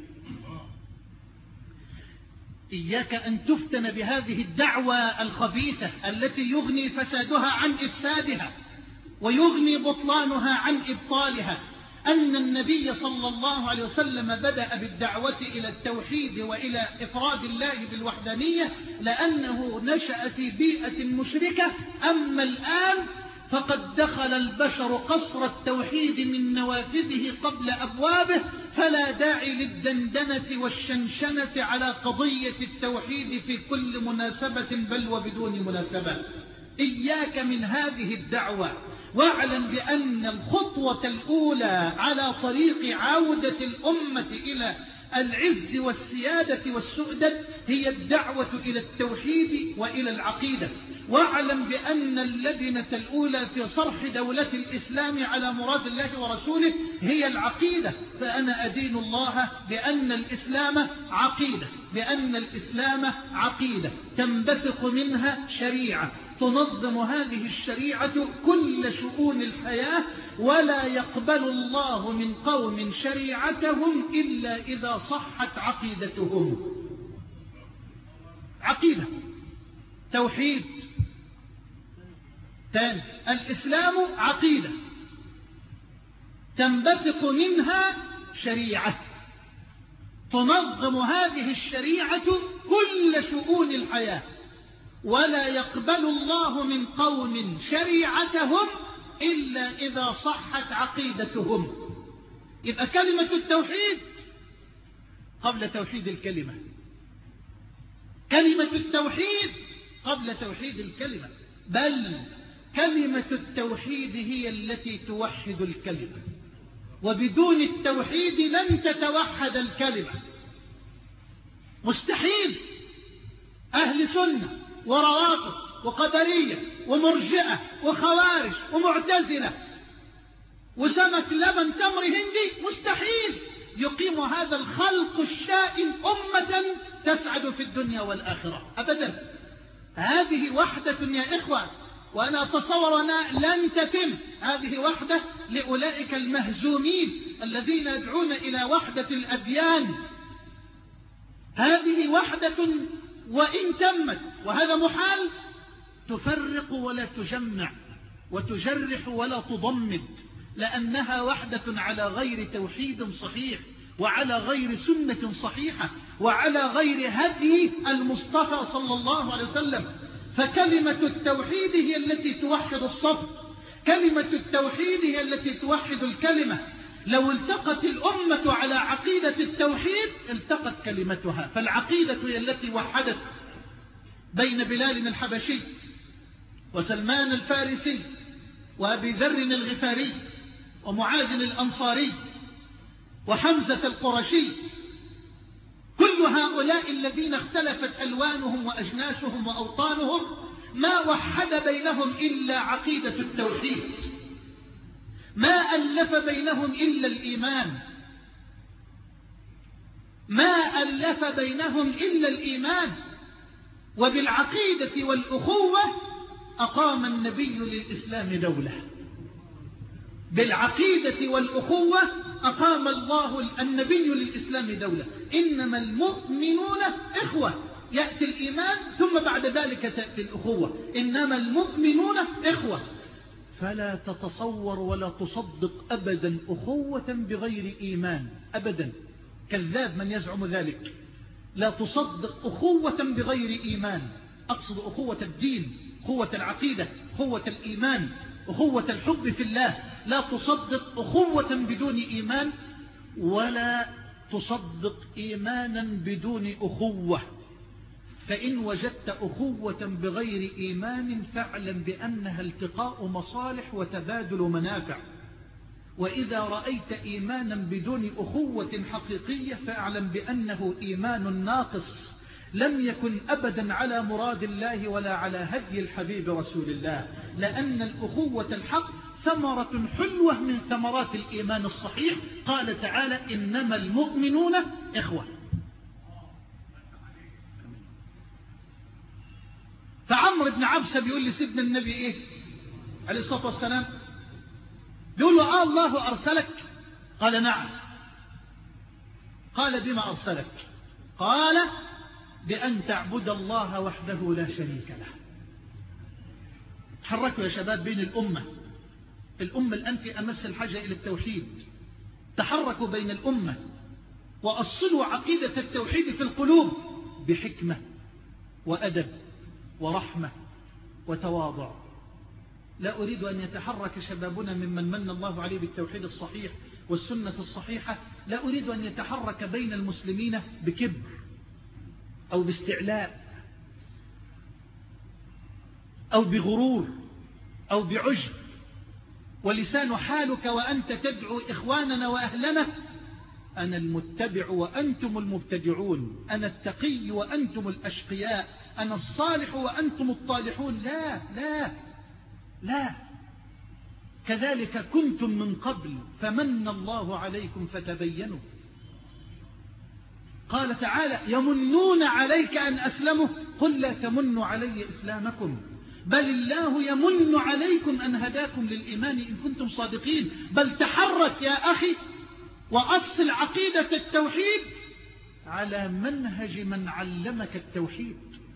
إياك أن تفتن بهذه الدعوة الخبيثة التي يغني فسادها عن إفسادها، ويغني بطلانها عن إبطالها. أن النبي صلى الله عليه وسلم بدأ بالدعوة إلى التوحيد وإلى إفراد الله بالوحدانية لأنه نشأ في بيئة مشركة. أما الآن فقد دخل البشر قصر التوحيد من نوافذه قبل أبوابه، فلا داعي للدندنة والشنشنة على قضية التوحيد في كل مناسبة، بل وبدون مناسبة. إياك من هذه الدعوة، واعلم بأن الخطوة الأولى على طريق عودة الأمة إلى العز والسيادة والسؤدد هي الدعوة إلى التوحيد وإلى العقيدة. واعلم بأن اللبنة الأولى في صرح دولة الإسلام على مراد الله ورسوله هي العقيدة. فأنا أدين الله بأن الإسلام عقيدة تنبثق منها شريعة تنظم هذه الشريعة كل شؤون الحياة، ولا يقبل الله من قوم شريعتهم إلا إذا صحت عقيدتهم. عقيدة، توحيد. ثاني، الإسلام عقيدة تنبثق منها شريعة. تنظم هذه الشريعة كل شؤون الحياة، ولا يقبل الله من قوم شريعتهم إلا إذا صحت عقيدتهم. يبقى كلمة التوحيد قبل توحيد الكلمة، كلمة التوحيد قبل توحيد الكلمة، بل كلمة التوحيد هي التي توحد الكلمة، وبدون التوحيد لن تتوحد الكلمة. مستحيل أهل سنة وروافض وقدرية ومرجئة وخوارج ومعتزلة وسمك لبن تمر هندي مستحيل يقيم هذا الخلق الشائن أمة تسعد في الدنيا والآخرة أبدا. هذه وحدة يا إخوة، وأنا أتصور أنها لن تتم هذه وحدة لأولئك المهزومين الذين يدعون إلى وحدة الأديان. هذه وحدة وإن تمت، وهذا محال، تفرق ولا تجمع وتجرح ولا تضمد، لأنها وحدة على غير توحيد صحيح، وعلى غير سنة صحيحة، وعلى غير هدي المصطفى صلى الله عليه وسلم. فكلمة التوحيد هي التي توحد الصف، كلمة التوحيد هي التي توحد الكلمة. لو التقت الأمة على عقيدة التوحيد التقت كلمتها. فالعقيدة هي التي وحدت بين بلال الحبشي وسلمان الفارسي وأبي ذر الغفاري ومعاذ الأنصاري وحمزة القرشي. كل هؤلاء الذين اختلفت ألوانهم وأجناسهم وأوطانهم ما وحد بينهم إلا عقيدة التوحيد، ما ألف بينهم إلا الإيمان، ما ألف بينهم إلا الإيمان. وبالعقيدة والأخوة أقام النبي للإسلام دولة، بالعقيدة والأخوة أقام الله النبي للإسلام دولة. إنما المؤمنون إخوة، يأتي الإيمان ثم بعد ذلك تأتي الأخوة، إنما المؤمنون إخوة. فلا تتصور ولا تصدق أبدا أخوة بغير إيمان أبدا، كذاب من يزعم ذلك. لا تصدق أخوة بغير إيمان، أقصد أخوة الدين، أخوة العقيدة، أخوة الإيمان، أخوة الحب في الله. لا تصدق أخوة بدون إيمان، ولا تصدق إيمانا بدون أخوة. فإن وجدت أخوة بغير إيمان فاعلم بأنها التقاء مصالح وتبادل منافع. وإذا رأيت إيمانا بدون أخوة حقيقية فاعلم بأنه إيمان ناقص، لم يكن أبدا على مراد الله ولا على هدي الحبيب رسول الله. لأن الأخوة الحق ثمرة حلوة من ثمرات الإيمان الصحيح. قال تعالى إنما المؤمنون إخوة. فعمر بن عبسة بيقول لسيدنا النبي إيه عليه الصلاة والسلام، بيقول له الله أرسلك؟ قال نعم. قال بما أرسلك؟ قال بأن تعبد الله وحده لا شريك له. تحركوا يا شباب بين الأمة الآن في أمس الحاجة إلى التوحيد. تحركوا بين الأمة وأصلوا عقيدة التوحيد في القلوب بحكمة وأدب ورحمة وتواضع. لا أريد أن يتحرك شبابنا ممن من الله عليه بالتوحيد الصحيح والسنة الصحيحة، لا أريد أن يتحرك بين المسلمين بكبر أو باستعلاء أو بغرور أو بعجب. ولسان حالك وأنت تدعو إخواننا وأهلنا أنا المتبع وأنتم المبتدعون، أنا التقي وأنتم الأشقياء، أنا الصالح وأنتم الطالحون. لا لا لا، كذلك كنتم من قبل فمن الله عليكم فتبينوا. قال تعالى يمنون عليك أن أسلموا قل لا تمنوا علي إسلامكم بل الله يمن عليكم أن هداكم للإيمان إن كنتم صادقين. بل تحرك يا أخي وأصل عقيدة التوحيد على منهج من علمك التوحيد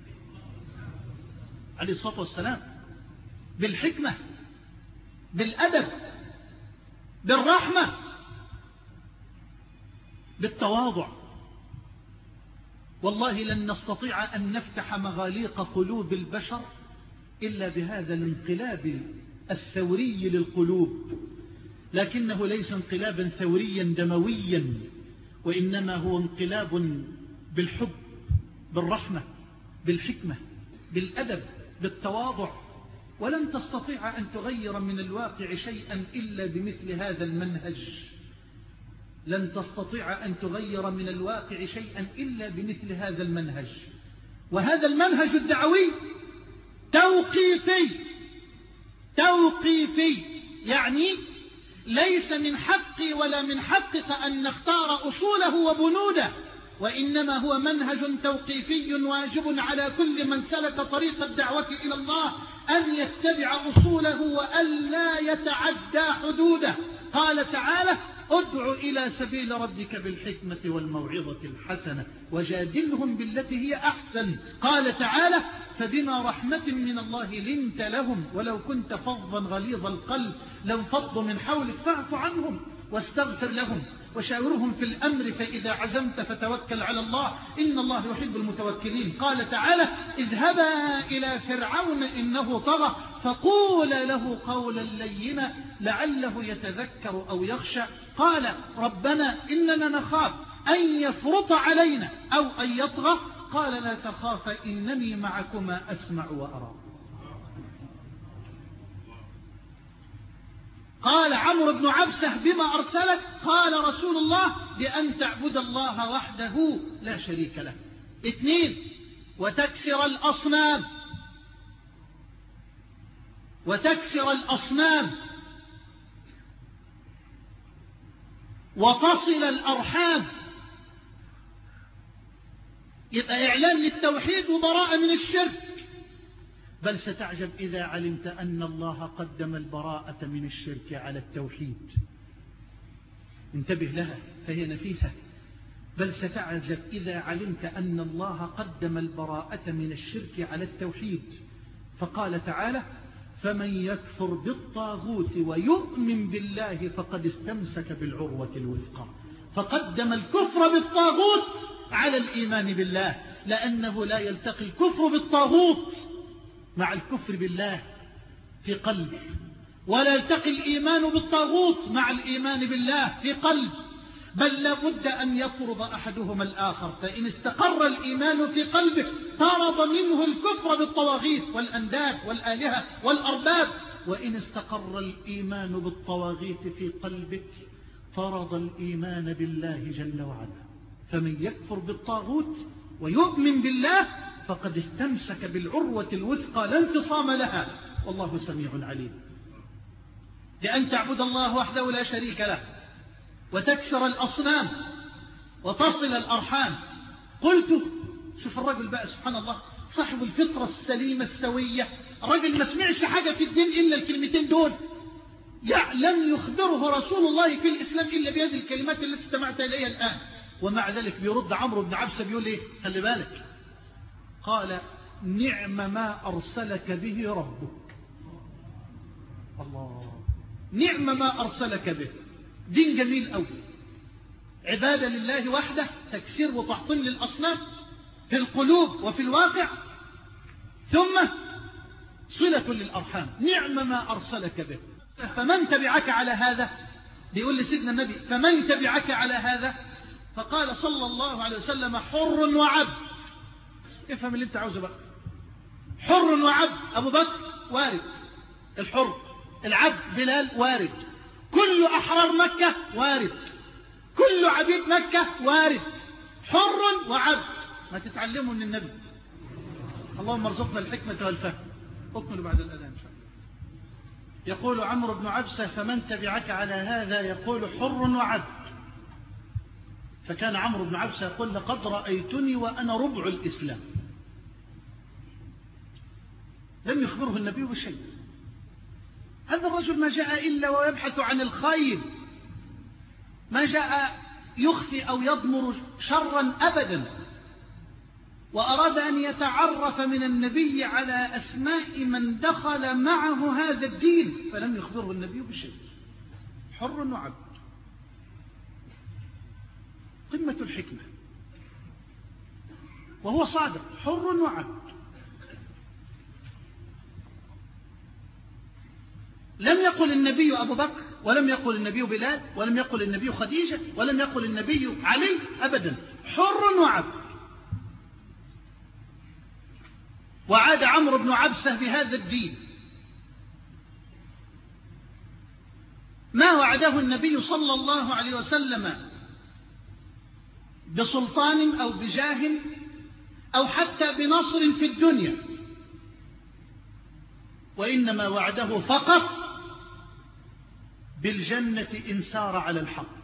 عليه الصلاة والسلام، بالحكمة بالأدب بالرحمة بالتواضع والله لن نستطيع أن نفتح مغاليق قلوب البشر إلا بهذا الانقلاب الثوري للقلوب، لكنه ليس انقلابا ثوريا دمويا، وإنما هو انقلاب بالحب، بالرحمة، بالحكمة، بالأدب، بالتواضع. ولن تستطيع أن تغير من الواقع شيئا إلا بمثل هذا المنهج. لن تستطيع أن تغير من الواقع شيئا إلا بمثل هذا المنهج. وهذا المنهج الدعوي توقيفي، يعني ليس من حقي ولا من حقك أن نختار أصوله وبنوده، وإنما هو منهج توقيفي واجب على كل من سلك طريق الدعوة إلى الله أن يتبع أصوله وأن لا يتعدى حدوده. قال تعالى: ادع إلى سبيل ربك بالحكمة والموعظة الحسنة وجادلهم بالتي هي أحسن. قال تعالى: فبما رحمة من الله لنت لهم ولو كنت فظا غليظ القلب لانفضوا من حولك فاعف عنهم واستغفر لهم وشاورهم في الأمر فإذا عزمت فتوكل على الله إن الله يحب المتوكلين. قال تعالى: اذهبا إلى فرعون إنه طغى فقولا له قولا لينا لعله يتذكر أو يخشى. قال: ربنا إننا نخاف أن يفرط علينا أو أن يطغى. قال: لا تخافا إنني معكما أسمع وأرى. قال عمرو بن عبسة: بما أرسلك؟ قال رسول الله: بأن تعبد الله وحده لا شريك له. 2: وتكسر الأصنام وتصل الأرحام. يبقى إعلان للتوحيد وبراءة من الشرك. بل ستعجب إذا علمت أن الله قدم البراءة من الشرك على التوحيد. انتبه لها فهي نفيسة. بل ستعجب إذا علمت أن الله قدم البراءة من الشرك على التوحيد. فقال تعالى: فمن يكفر بالطاغوت ويؤمن بالله فقد استمسك بالعروة الوثقى. فقدم الكفر بالطاغوت على الإيمان بالله، لأنه لا يلتقي الكفر بالطاغوت مع الكفر بالله في قلب، ولا يلتقي الإيمان بالطاغوت مع الإيمان بالله في قلب، بل لابد أن يطرد أحدهما الآخر. فإن استقر الإيمان في قلبك طرد منه الكفر بالطواغيت والأنداد والآلهة والأرباب، وإن استقر الإيمان بالطواغيت في قلبك طرد الإيمان بالله جل وعلا. فمن يكفر بالطاغوت ويؤمن بالله فقد استمسك بالعروة الوثقى لا انفصام لها، والله سميع عليم. لأن تعبد الله وحده لا شريك له، وتكسر الأصنام، وتصل الأرحام. قلت شوف الرجل بقى سبحان الله صاحب الفطرة السليمة السوية، الرجل ما سمعش حاجة في الدين إلا الكلمتين دول، لم يخبره رسول الله في الإسلام إلا بهذه الكلمات التي استمعت إليها الآن. ومع ذلك بيرد عمرو بن عبسة بيقول إيه؟ خلي بالك، قال: نعم ما أرسلك به ربك. الله، نعم ما أرسلك به. دين جميل أوي، عبادة لله وحده، تكسير وتحطيم للأصنام في القلوب وفي الواقع، ثم صلة للأرحام. نعم ما أرسلك به. فمن تبعك على هذا؟ بيقول لسيدنا النبي: فمن تبعك على هذا؟ فقال صلى الله عليه وسلم: حر وعبد. افهم اللي انت عاوزه بقى. حر وعبد، أبو بكر وارد، الحر، العبد بلال وارد، كل أحرار مكة وارد، كل عبيد مكة وارد، حر وعبد. ما تتعلموا من النبي. اللهم ارزقنا الحكمة والفهم. اكملوا بعد الأذان إن شاء الله. يقول عمرو بن عبسة: فمن تبعك على هذا؟ يقول: حر وعبد. فكان عمرو بن عبسة يقول: لقد رأيتني وأنا ربع الإسلام. لم يخبره النبي بشيء. هذا الرجل ما جاء إلا ويبحث عن الخير، ما جاء يخفي أو يضمر شرا أبدا، وأراد أن يتعرف من النبي على أسماء من دخل معه هذا الدين، فلم يخبره النبي بشيء. حر وعبد، قمة الحكمة. وهو صادق حر وعبد. لم يقل النبي أبو بكر، ولم يقل النبي بلال، ولم يقل النبي خديجة، ولم يقل النبي علي أبدا، حر وعبد. وعاد عمرو بن عبسة بهذا الدين. ما وعده النبي صلى الله عليه وسلم بسلطان أو بجاه أو حتى بنصر في الدنيا، وإنما وعده فقط بالجنة إن سار على الحق.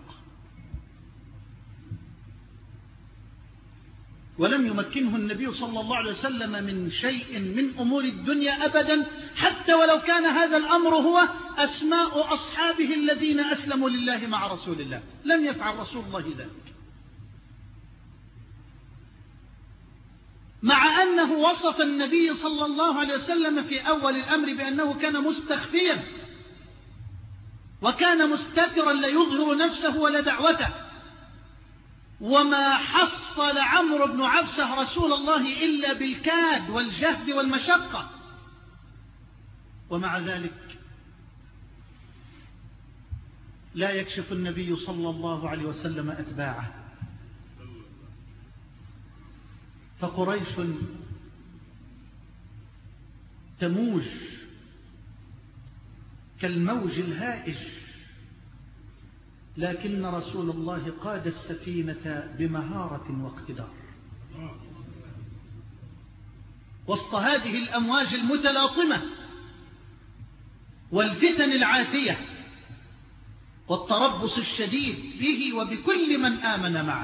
ولم يمكنه النبي صلى الله عليه وسلم من شيء من أمور الدنيا أبدا، حتى ولو كان هذا الأمر هو أسماء أصحابه الذين أسلموا لله مع رسول الله. لم يفعل رسول الله ذلك، مع أنه وصف النبي صلى الله عليه وسلم في أول الأمر بأنه كان مستخفيا وكان مستترا لا يظهر نفسه ولا دعوته. وما حصل عمرو بن عبسة رسول الله إلا بالكاد والجهد والمشقة، ومع ذلك لا يكشف النبي صلى الله عليه وسلم أتباعه. فقريش تموج كالموج الهائج، لكن رسول الله قاد السفينة بمهارة واقتدار وسط هذه الأمواج المتلاطمة والفتن العاتية والتربص الشديد به وبكل من آمن معه،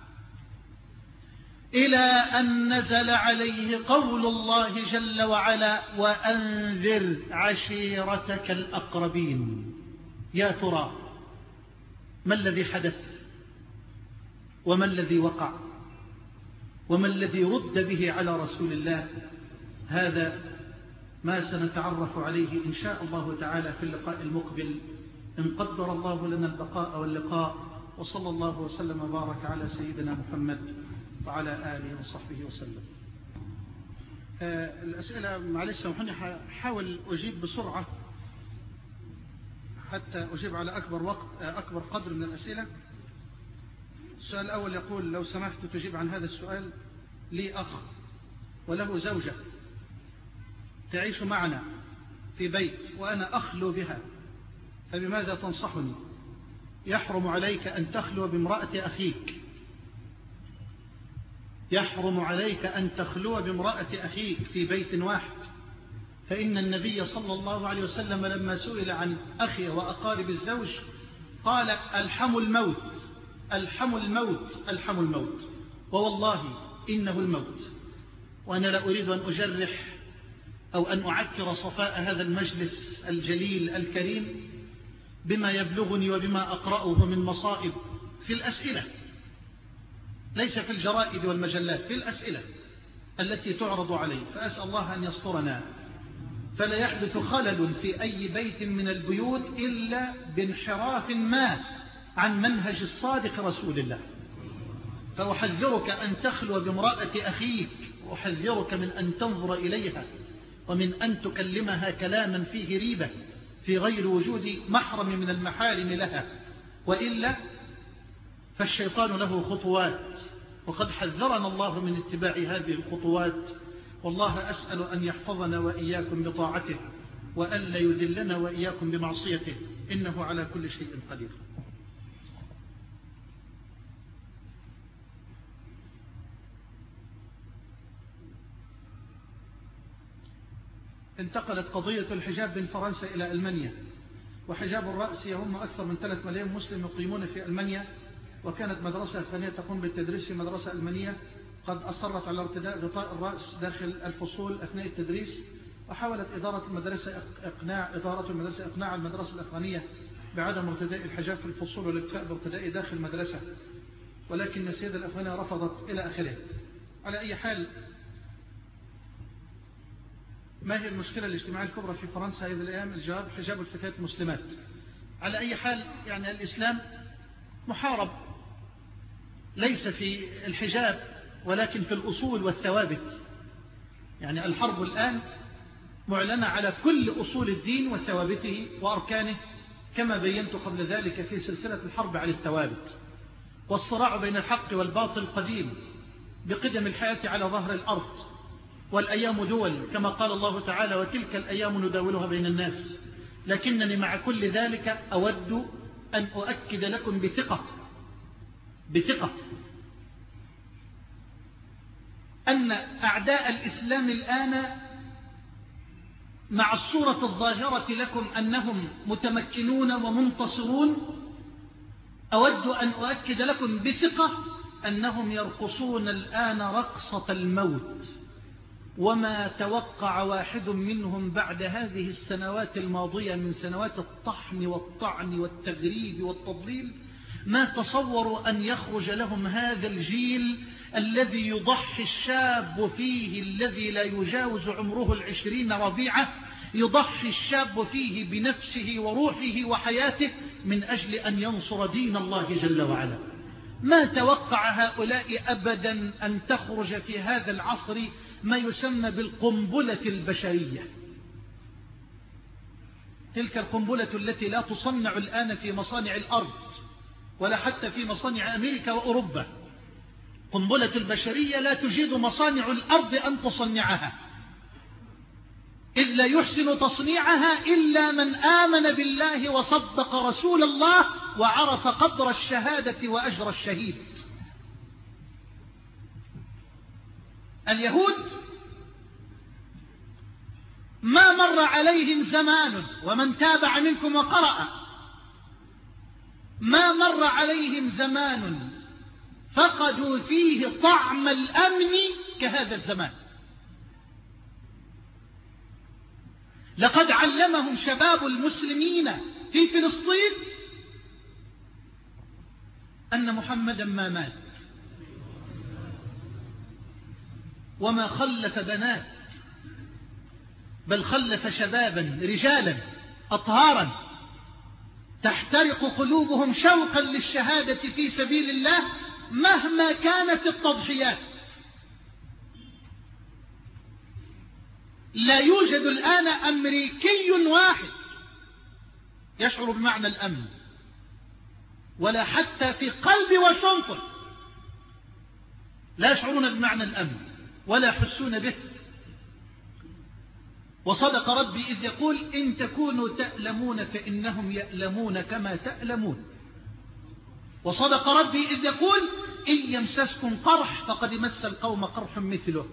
إلى أن نزل عليه قول الله جل وعلا: وأنذر عشيرتك الأقربين. يا ترى ما الذي حدث وما الذي وقع وما الذي رد به على رسول الله؟ هذا ما سنتعرف عليه إن شاء الله تعالى في اللقاء المقبل، إن قدر الله لنا البقاء واللقاء. وصلى الله وسلم وبارك على سيدنا محمد وعلى آله وصحبه وسلم. الأسئلة معلش سامحوني، حاول أجيب بسرعة حتى أجيب على أكبر قدر من الأسئلة. السؤال الأول يقول: لو سمحت تجيب عن هذا السؤال. لي أخ وله زوجة تعيش معنا في بيت وأنا أخلو بها، فبماذا تنصحني؟ يحرم عليك أن تخلو بامرأة أخيك، يحرم عليك أن تخلو بامرأة أخيك في بيت واحد، فإن النبي صلى الله عليه وسلم لما سئل عن أخي وأقارب الزوج قال: ألحم الموت، ألحم الموت، ألحم الموت، ووالله إنه الموت. وأنا لا أريد أن أجرح أو أن أعكر صفاء هذا المجلس الجليل الكريم بما يبلغني وبما أقرأه من مصائب في الأسئلة، ليس في الجرائد والمجلات، في الأسئلة التي تعرض علي. فأسأل الله أن يسترنا، فلا يحدث خلل في أي بيت من البيوت إلا بانحراف ما عن منهج الصادق رسول الله. فأحذرك أن تخلو بامرأة أخيك، وأحذرك من أن تنظر إليها ومن أن تكلمها كلاما فيه ريبة في غير وجود محرم من المحارم لها، وإلا فالشيطان له خطوات، وقد حذرنا الله من اتباع هذه الخطوات. والله أسأل أن يحفظنا وإياكم بطاعته، وألا يذلنا وإياكم بمعصيته، إنه على كل شيء قدير. انتقلت قضية الحجاب من فرنسا إلى ألمانيا، وحجاب الرأس يهم أكثر من 3 ملايين مسلم يقيمون في ألمانيا، وكانت مدرسة أفغانية تقوم بالتدريس في مدرسة ألمانية قد أصرت على ارتداء غطاء الرأس داخل الفصول أثناء التدريس، وحاولت إدارة المدرسة إقناع المدرسة الأفغانية بعدم ارتداء الحجاب في الفصول والاكتفاء بارتدائه داخل المدرسة، ولكن السيدة الأفغانية رفضت إلى آخره. على أي حال، ما هي المشكلة الاجتماعية الكبرى في فرنسا هذه الأيام؟ الجواب: حجاب الفتيات المسلمات. على أي حال، الإسلام محارب، ليس في الحجاب ولكن في الأصول والثوابت. يعني الحرب الآن معلنة على كل أصول الدين وثوابته وأركانه، كما بينت قبل ذلك في سلسلة الحرب على الثوابت. والصراع بين الحق والباطل قديم بقدم الحياة على ظهر الأرض، والأيام دول كما قال الله تعالى: وتلك الأيام نداولها بين الناس. لكنني مع كل ذلك أود أن أؤكد لكم بثقة أن أعداء الإسلام الآن مع الصورة الظاهرة لكم أنهم متمكنون ومنتصرون، أود أن أؤكد لكم بثقة أنهم يرقصون الآن رقصة الموت. وما توقع واحد منهم بعد هذه السنوات الماضية من سنوات الطحن والطعن والتغريب والتضليل، ما تصوروا أن يخرج لهم هذا الجيل الذي يضحي الشاب فيه الذي لا يجاوز عمره 20 ربيعة، يضحي الشاب فيه بنفسه وروحه وحياته من أجل أن ينصر دين الله جل وعلا. ما توقع هؤلاء أبدا أن تخرج في هذا العصر ما يسمى بالقنبلة البشرية، تلك القنبلة التي لا تصنع الآن في مصانع الأرض ولا حتى في مصانع أمريكا وأوروبا. قنبلة البشرية لا تجيد مصانع الأرض أن تصنعها، إذ لا يحسن تصنيعها إلا من آمن بالله وصدق رسول الله وعرف قدر الشهادة وأجر الشهيد. اليهود ما مر عليهم زمان، ومن تابع منكم وقرأ، ما مر عليهم زمان فقدوا فيه طعم الأمن كهذا الزمان. لقد علمهم شباب المسلمين في فلسطين أن محمدا ما مات وما خلف بنات، بل خلف شبابا رجالا أطهارا تحترق قلوبهم شوقا للشهادة في سبيل الله مهما كانت التضحيات. لا يوجد الآن أمريكي واحد يشعر بمعنى الأمن، ولا حتى في قلب واشنطن لا يشعرون بمعنى الأمن ولا يحسون به. وصدق ربي إذ يقول: إن تكونوا تألمون فإنهم يألمون كما تألمون. وصدق ربي إذ يقول: إن يمسسكم قرح فقد مس القوم قرح مثله.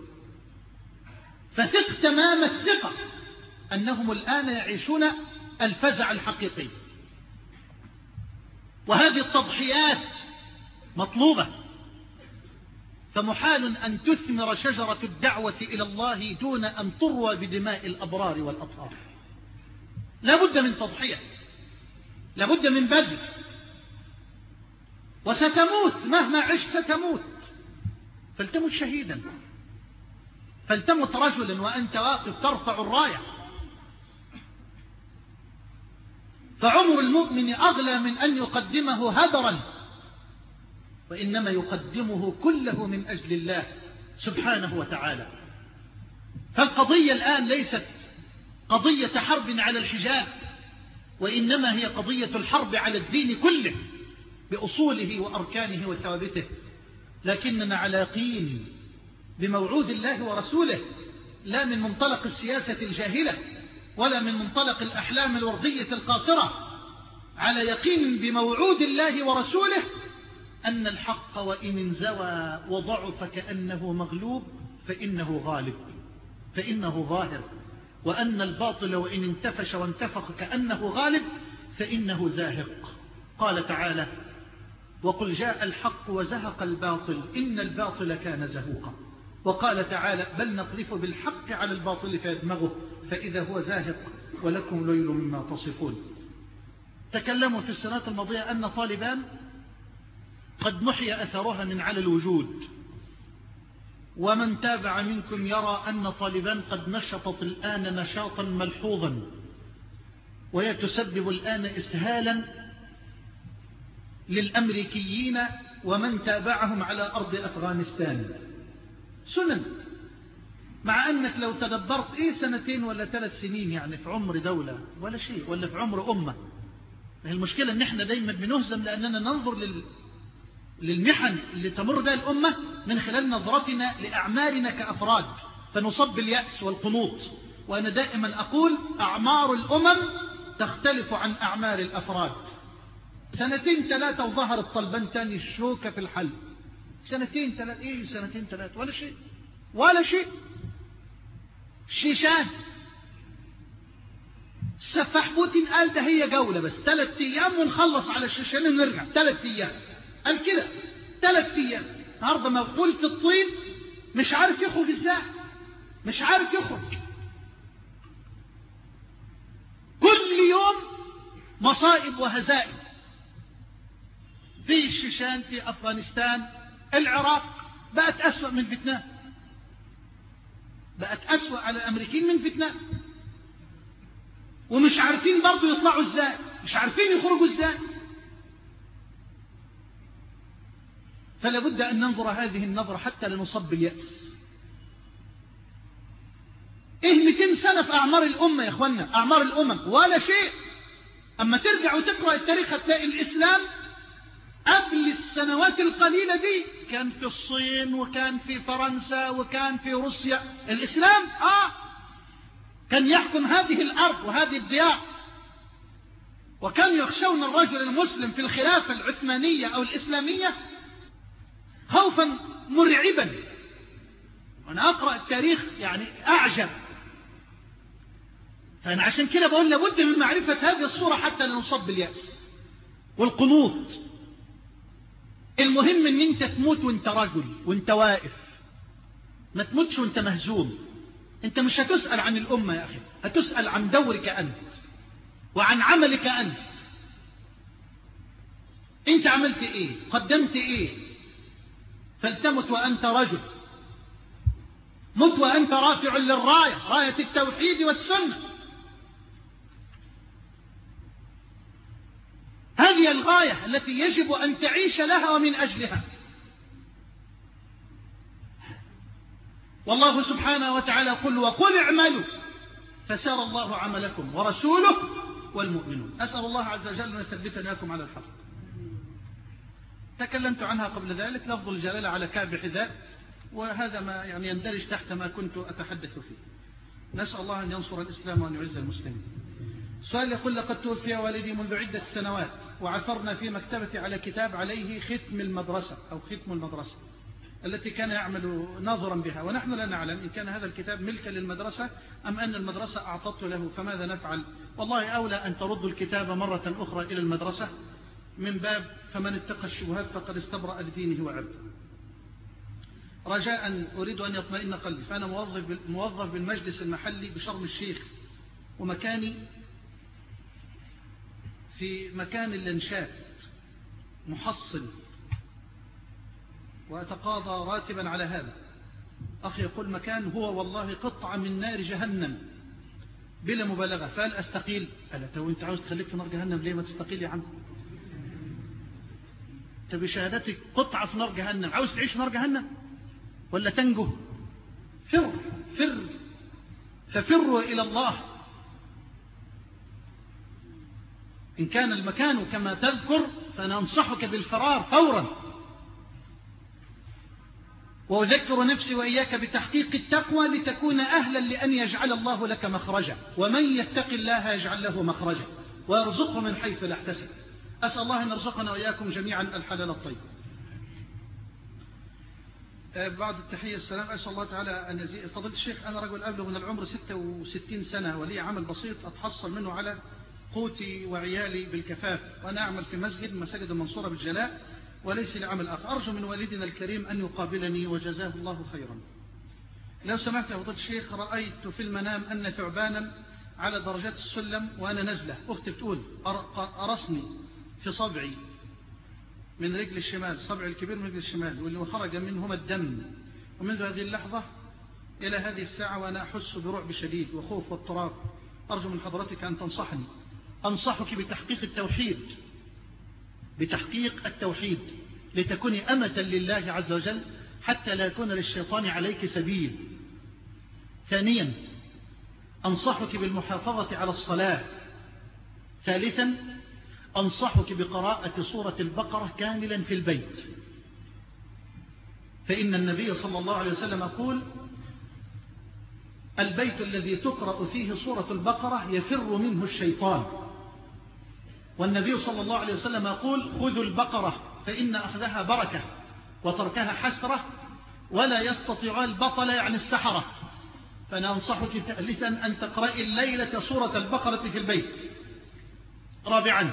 فثق تمام الثقة أنهم الآن يعيشون الفزع الحقيقي، وهذه التضحيات مطلوبة. فمحال أن تثمر شجرة الدعوة إلى الله دون أن تروى بدماء الأبرار والأطهار. لا بد من تضحية، لا بد من بذل. وستموت مهما عشت ستموت، فلتمت شهيدا، فلتمت رجلا وأنت واقف ترفع الراية. فعمر المؤمن أغلى من أن يقدمه هدرا، وإنما يقدمه كله من أجل الله سبحانه وتعالى. فالقضية الآن ليست قضية حرب على الحجاب، وإنما هي قضية الحرب على الدين كله بأصوله وأركانه وثوابته. لكننا على يقين بموعود الله ورسوله، لا من منطلق السياسة الجاهلة ولا من منطلق الأحلام الوردية القاصرة. على يقين بموعود الله ورسوله أن الحق وإن انزوى وضعف كأنه مغلوب فإنه غالب، فإنه ظاهر، وأن الباطل وإن انتفش وانتفق كأنه غالب فإنه زاهق. قال تعالى: وقل جاء الحق وزهق الباطل إن الباطل كان زهوقا. وقال تعالى: بل نقذف بالحق على الباطل فيدمغه فإذا هو زاهق ولكم ليل مما تصفون. تكلموا في السنوات الماضية أن طالبان قد محي أثرها من على الوجود، ومن تابع منكم يرى أن طالبان قد نشطت الآن نشاطا ملحوظا، وهي تسبب الآن إسهالا للأمريكيين ومن تابعهم على أرض أفغانستان. سنن. مع أنك لو تدبرت 2 ولا 3 سنين يعني في عمر دولة ولا شيء، ولا في عمر أمة. المشكلة أن احنا دايما بنهزم لأننا ننظر للمحن اللي تمر بها الأمة من خلال نظرتنا لأعمارنا كأفراد، فنصب باليأس والقنوط. وأنا دائما أقول أعمار الأمم تختلف عن أعمار الأفراد. 2 3 وظهر الطلبان تاني الشوكة في الحل. 2 3 إيه 2 3 ولا شيء ولا شيء. الشيشان السفاح بوتين قال ده هي جولة بس 3 أيام ونخلص على الشيشان ونرجع. 3 أيام قال كده 3 أيام. النهارده مغفول في الطين مش عارف يخرج ازاي، مش عارف يخرج. كل يوم مصائب وهزائم في الشيشان، في أفغانستان، العراق بقت أسوأ من فيتنام، بقت أسوأ على الأمريكين من فيتنام. ومش عارفين برضو يطلعوا ازاي، مش عارفين يخرجوا ازاي. فلا بد أن ننظر هذه النظرة حتى لا نصب باليأس. 200 سنة في أعمار الأمة يا أخوانا، أعمار الأمم ولا شيء. أما ترجع وتقرأ التاريخ هتلاقي الإسلام قبل السنوات القليلة دي كان في الصين وكان في فرنسا وكان في روسيا. الإسلام كان يحكم هذه الأرض وهذه الديار، وكانوا يخشون الرجل المسلم في الخلافة العثمانية أو الإسلامية خوفا مرعبا. وأنا أقرأ التاريخ يعني أعجب. فأنا عشان كده بقول لابد من معرفة هذه الصورة حتى لا نصب باليأس والقنوط. المهم ان انت تموت وانت رجل وانت واقف، ما تموتش وانت مهزوم. انت مش هتسأل عن الأمة يا أخي، هتسأل عن دورك أنت وعن عملك أنت. انت عملت ايه، قدمت ايه. فلتمت وأنت رجل، مت وأنت رافع للراية، راية التوحيد والسنة. هذه الغاية التي يجب أن تعيش لها ومن أجلها. والله سبحانه وتعالى يقول وقل اعملوا فسار الله عملكم ورسوله والمؤمنون. أسأل الله عز وجل أن يثبتنا لكم على الحق. تكلمت عنها قبل ذلك، لفظ الجلالة على كعب حذاء، وهذا ما يعني يندرج تحت ما كنت أتحدث فيه. نسأل الله أن ينصر الإسلام وأن يعز المسلمين. سؤال يقول لقد توفي والدي منذ عدة سنوات، وعثرنا في مكتبتي على كتاب عليه ختم المدرسة أو ختم المدرسة التي كان يعمل ناظرا بها، ونحن لا نعلم إن كان هذا الكتاب ملكا للمدرسة أم أن المدرسة أعطته له، فماذا نفعل؟ والله أولى أن تردوا الكتاب مرة أخرى إلى المدرسة من باب فمن اتقى الشبهات فقد استبرأ لدينه وعرضه. رجاء أريد أن يطمئن قلبي، فأنا موظف بالمجلس المحلي بشرم الشيخ، ومكاني في مكان اللنشات محصل، وأتقاضى راتبا على هذا. أخي يقول مكان هو والله قطعة من نار جهنم بلا مبالغة، فهل أستقيل؟ ألا تو أنت عاوز تخليك في نار جهنم ليه ما تستقيل يا عم؟ أنت بشهادتك قطعة في نار جهنم عاوز تعيش في نار جهنم ولا تنجو؟ فر ففروا إلى الله. إن كان المكان كما تذكر فأنا أنصحك بالفرار فورا. وأذكر نفسي وإياك بتحقيق التقوى لتكون أهلا لأن يجعل الله لك مخرجا، ومن يتق الله يجعل له مخرجا ويرزقه من حيث لا يحتسب. أسأل الله أن يرزقنا وإياكم جميعا الحلال الطيب. بعد التحية السلام، أسأل الله تعالى أن يزيد فضيلة الشيخ. أنا رجل أبلغ من العمر 66 سنة ولي عمل بسيط أتحصل منه على قوتي وعيالي بالكفاف، وأنا أعمل في مسجد المنصورة بالجلاء وليس لعمل آخر. أرجو من والدنا الكريم أن يقابلني وجزاه الله خيرا. لو سمحت يا فضيلة الشيخ، رأيت في المنام أن ثعبانا على درجات السلم وأنا نزلة. أختي بتقول أرسني في صبعي من رجل الشمال، صبعي الكبير من رجل الشمال، واللي خرج منهما الدم، ومنذ هذه اللحظة إلى هذه الساعة وأنا أحس برعب شديد وخوف واضطراب. أرجو من حضرتك أن تنصحني. أنصحك بتحقيق التوحيد، بتحقيق التوحيد لتكوني أمة لله عز وجل حتى لا يكون للشيطان عليك سبيل. ثانيا أنصحك بالمحافظة على الصلاة. ثالثا أنصحك بقراءة سورة البقرة كاملا في البيت، فإن النبي صلى الله عليه وسلم يقول: البيت الذي تقرأ فيه سورة البقرة يفر منه الشيطان. والنبي صلى الله عليه وسلم يقول: خذوا البقرة فإن أخذها بركة وتركها حسرة ولا يستطيع البطل يعني السحرة. فأنا أنصحك ثالثا أن تقرأي الليلة سورة البقرة في البيت. رابعا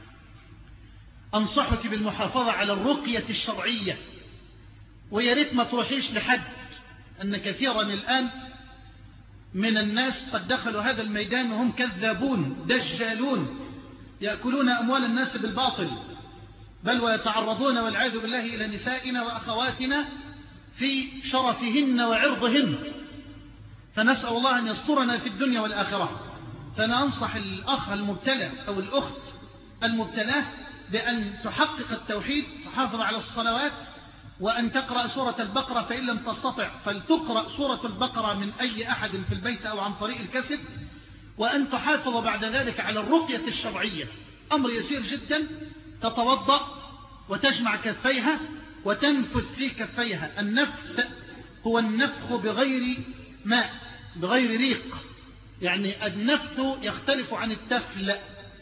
أنصحك بالمحافظة على الرقية الشرعية، ويا ريت ما تروحيش لحد، أن كثيرا الآن من الناس قد دخلوا هذا الميدان وهم كذابون دجالون يأكلون أموال الناس بالباطل، بل ويتعرضون والعياذ بالله إلى نسائنا وأخواتنا في شرفهن وعرضهن، فنسأل الله أن يسترنا في الدنيا والآخرة. فأنا أنصح الأخ المبتلى أو الأخت المبتلاه بأن تحقق التوحيد، تحافظ على الصلوات، وأن تقرأ سورة البقرة، فإن لم تستطع فلتقرأ سورة البقرة من أي أحد في البيت أو عن طريق الكسب، وأن تحافظ بعد ذلك على الرقية الشرعية. أمر يسير جدا، تتوضأ وتجمع كفيها وتنفث في كفيها. النفث هو النفخ بغير ماء بغير ريق، يعني النفث يختلف عن التفل.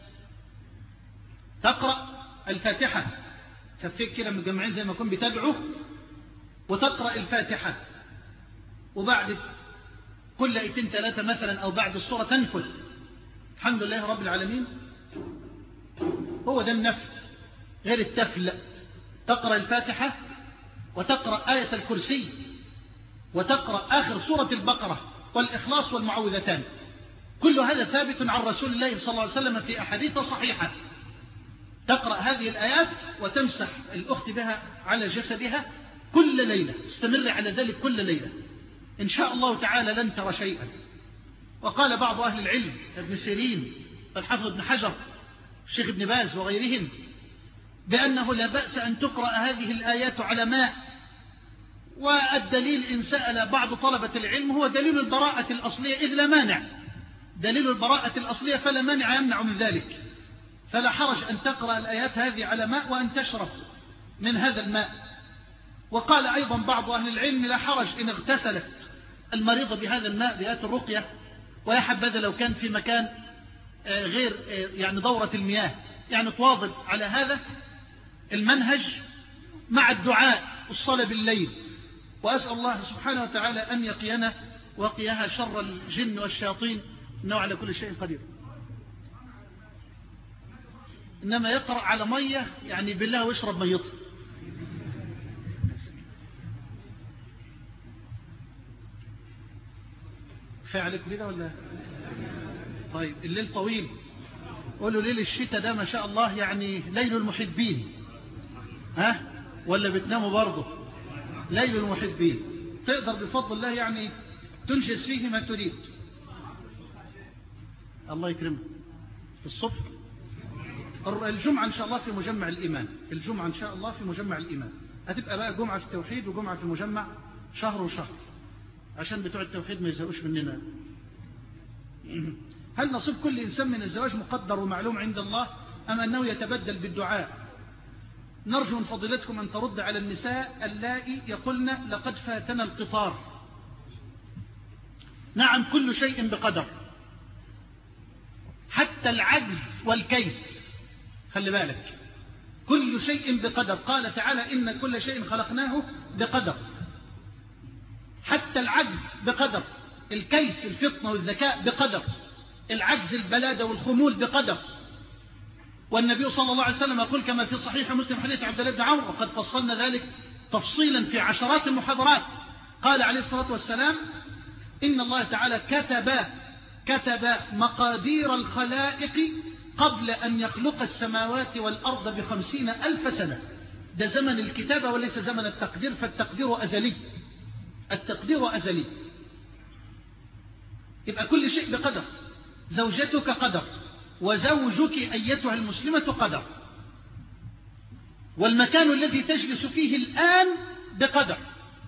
تقرأ الفاتحة كفيك كده مجمعين زي ما يكون بتدعو، وتقرأ الفاتحة، وبعد كل ايتين ثلاثة مثلا أو بعد الصورة تنفث الحمد لله رب العالمين. هو ده النفث غير التفل. تقرأ الفاتحة وتقرأ آية الكرسي وتقرأ آخر سورة البقرة والإخلاص والمعوذتان. كل هذا ثابت عن رسول الله صلى الله عليه وسلم في أحاديث صحيحة. تقرأ هذه الآيات وتمسح الأخت بها على جسدها كل ليلة، استمر على ذلك كل ليلة، إن شاء الله تعالى لن ترى شيئا. وقال بعض أهل العلم ابن سيرين الحافظ ابن حجر الشيخ ابن باز وغيرهم بأنه لا بأس أن تقرأ هذه الآيات على ماء. والدليل إن سأل بعض طلبة العلم هو دليل البراءة الأصلية، إذ لا مانع، دليل البراءة الأصلية فلا مانع يمنع من ذلك، فلا حرج أن تقرأ الآيات هذه على ماء وأن تشرب من هذا الماء. وقال أيضا بعض أهل العلم لا حرج إن اغتسلت المريضة بهذا الماء بآيات الرقية، ويا حبذا لو كان في مكان غير يعني دورة المياه، يعني تواظب على هذا المنهج مع الدعاء والصلاة بالليل. وأسأل الله سبحانه وتعالى أن يقينا وقياها شر الجن والشياطين، إنه على كل شيء قدير. إنما يقرأ على مية يعني بالله ويشرب ميته. كفاية عليكم كده ولا؟ طيب الليل طويل، قولوا ليل الشتاء ده ما شاء الله يعني ليل المحبين، ها ولا بتناموا برضه؟ ليل المحبين تقدر بفضل الله يعني تنجز فيه ما تريد. الله يكرمك. في الصبح الجمعة إن شاء الله في مجمع الإيمان، الجمعة إن شاء الله في مجمع الإيمان، هتبقى بقى جمعة في التوحيد وجمعة في المجمع، شهر وشهر، عشان بتوع التوحيد ما يزهقوش مننا. هل نصيب كل إنسان من الزواج مقدر ومعلوم عند الله أم أنه يتبدل بالدعاء؟ نرجو من فضيلتكم أن ترد على النساء اللائي يقولن لقد فاتنا القطار. نعم، كل شيء بقدر، حتى العجز والكيس، خلي بالك، كل شيء بقدر. قال تعالى إن كل شيء خلقناه بقدر، حتى العجز بقدر، الكيس الفطنة والذكاء بقدر، العجز البلادة والخمول بقدر. والنبي صلى الله عليه وسلم يقول كما في صحيح مسلم حديث عبد الله بن عمرو، وقد فصلنا ذلك تفصيلا في عشرات المحاضرات، قال عليه الصلاة والسلام إن الله تعالى كتب مقادير الخلائق قبل أن يخلق السماوات والأرض ب50,000 سنة. ده زمن الكتابة وليس زمن التقدير، فالتقدير أزلي، التقدير أزلي. يبقى كل شيء بقدر. زوجتك قدر، وزوجك أيتها المسلمة قدر، والمكان الذي تجلس فيه الآن بقدر،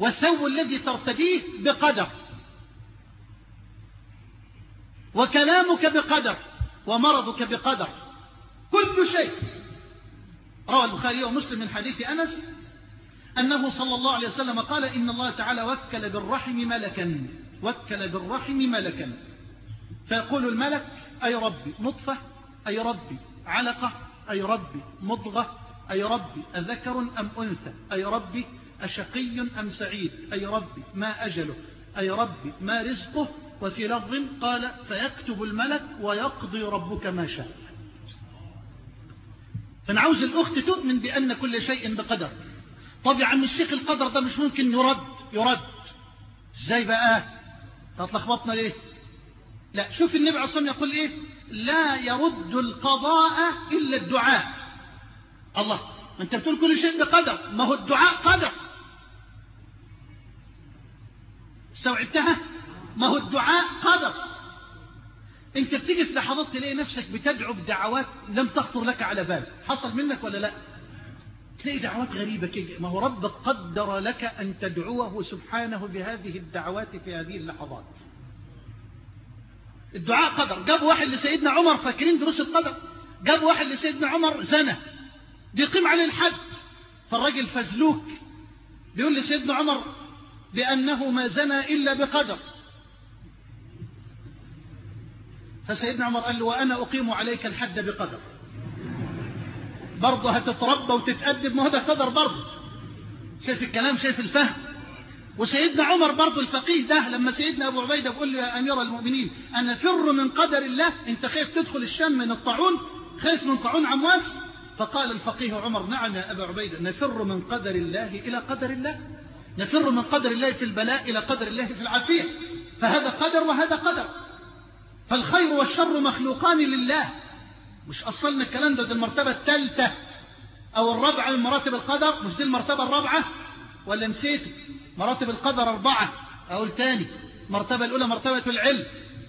والثوب الذي ترتديه بقدر، وكلامك بقدر، ومرضك بقدر، كل شيء. روى البخاري ومسلم من حديث أنس أنه صلى الله عليه وسلم قال: إن الله تعالى وكل بالرحم ملكا فيقول الملك: أي ربي نطفة، أي ربي علقة، أي ربي مضغة، أي ربي أذكر أم أنثى، أي ربي أشقي أم سعيد، أي ربي ما أجله، أي ربي ما رزقه. وفي لفظ قال: فيكتب الملك ويقضي ربك ما شاء. فنعوز الأخت تؤمن بأن كل شيء بقدر. طب يا عم الشيخ القدر ده مش ممكن يرد ازاي بقى؟ تتلخبطنا ليه؟ لا، شوف النبي عليه الصلاة والسلام يقول ايه: لا يرد القضاء إلا الدعاء. الله، انت بتقول كل شيء بقدر، ما هو الدعاء قدر. استوعبتها؟ ما هو الدعاء قدر. انت بتيجي في لحظات تلاقي نفسك بتدعو بدعوات لم تخطر لك على بال. حصل منك ولا لا؟ تلاقي دعوات غريبة كده. ما هو ربك قدر لك أن تدعوه سبحانه بهذه الدعوات في هذه اللحظات. الدعاء قدر. جاب واحد لسيدنا عمر، فاكرين دروس القدر؟ جاب واحد لسيدنا عمر زنى، بيقيم عليه الحد، فالراجل فزلوك بيقول لسيدنا عمر بأنه ما زنى إلا بقدر. فسيدنا عمر قال له: وأنا أقيم عليك الحد بقدر. برضه هتتربى وتتأدب، ما هو ده قدر برضه. شايف الكلام، شايف الفهم. وسيدنا عمر برضه الفقيه ده لما سيدنا أبو عبيدة بيقول له: يا أمير المؤمنين أنا فر من قدر الله، أنت خايف تدخل الشام من الطاعون، خايف من طاعون عمواس؟ فقال الفقيه عمر: نعم يا أبا عبيدة، نفر من قدر الله إلى قدر الله، نفر من قدر الله في البلاء إلى قدر الله في العافية، فهذا قدر وهذا قدر. فالخير والشر مخلوقان لله. مش أصلنا الكلام ده المرتبة الثالثة أو الرابعة من مراتب القدر؟ مش دي المرتبة الرابعة ولا نسيت؟ مراتب القدر 4. أقول تاني: المرتبة الأولى مرتبة العلم،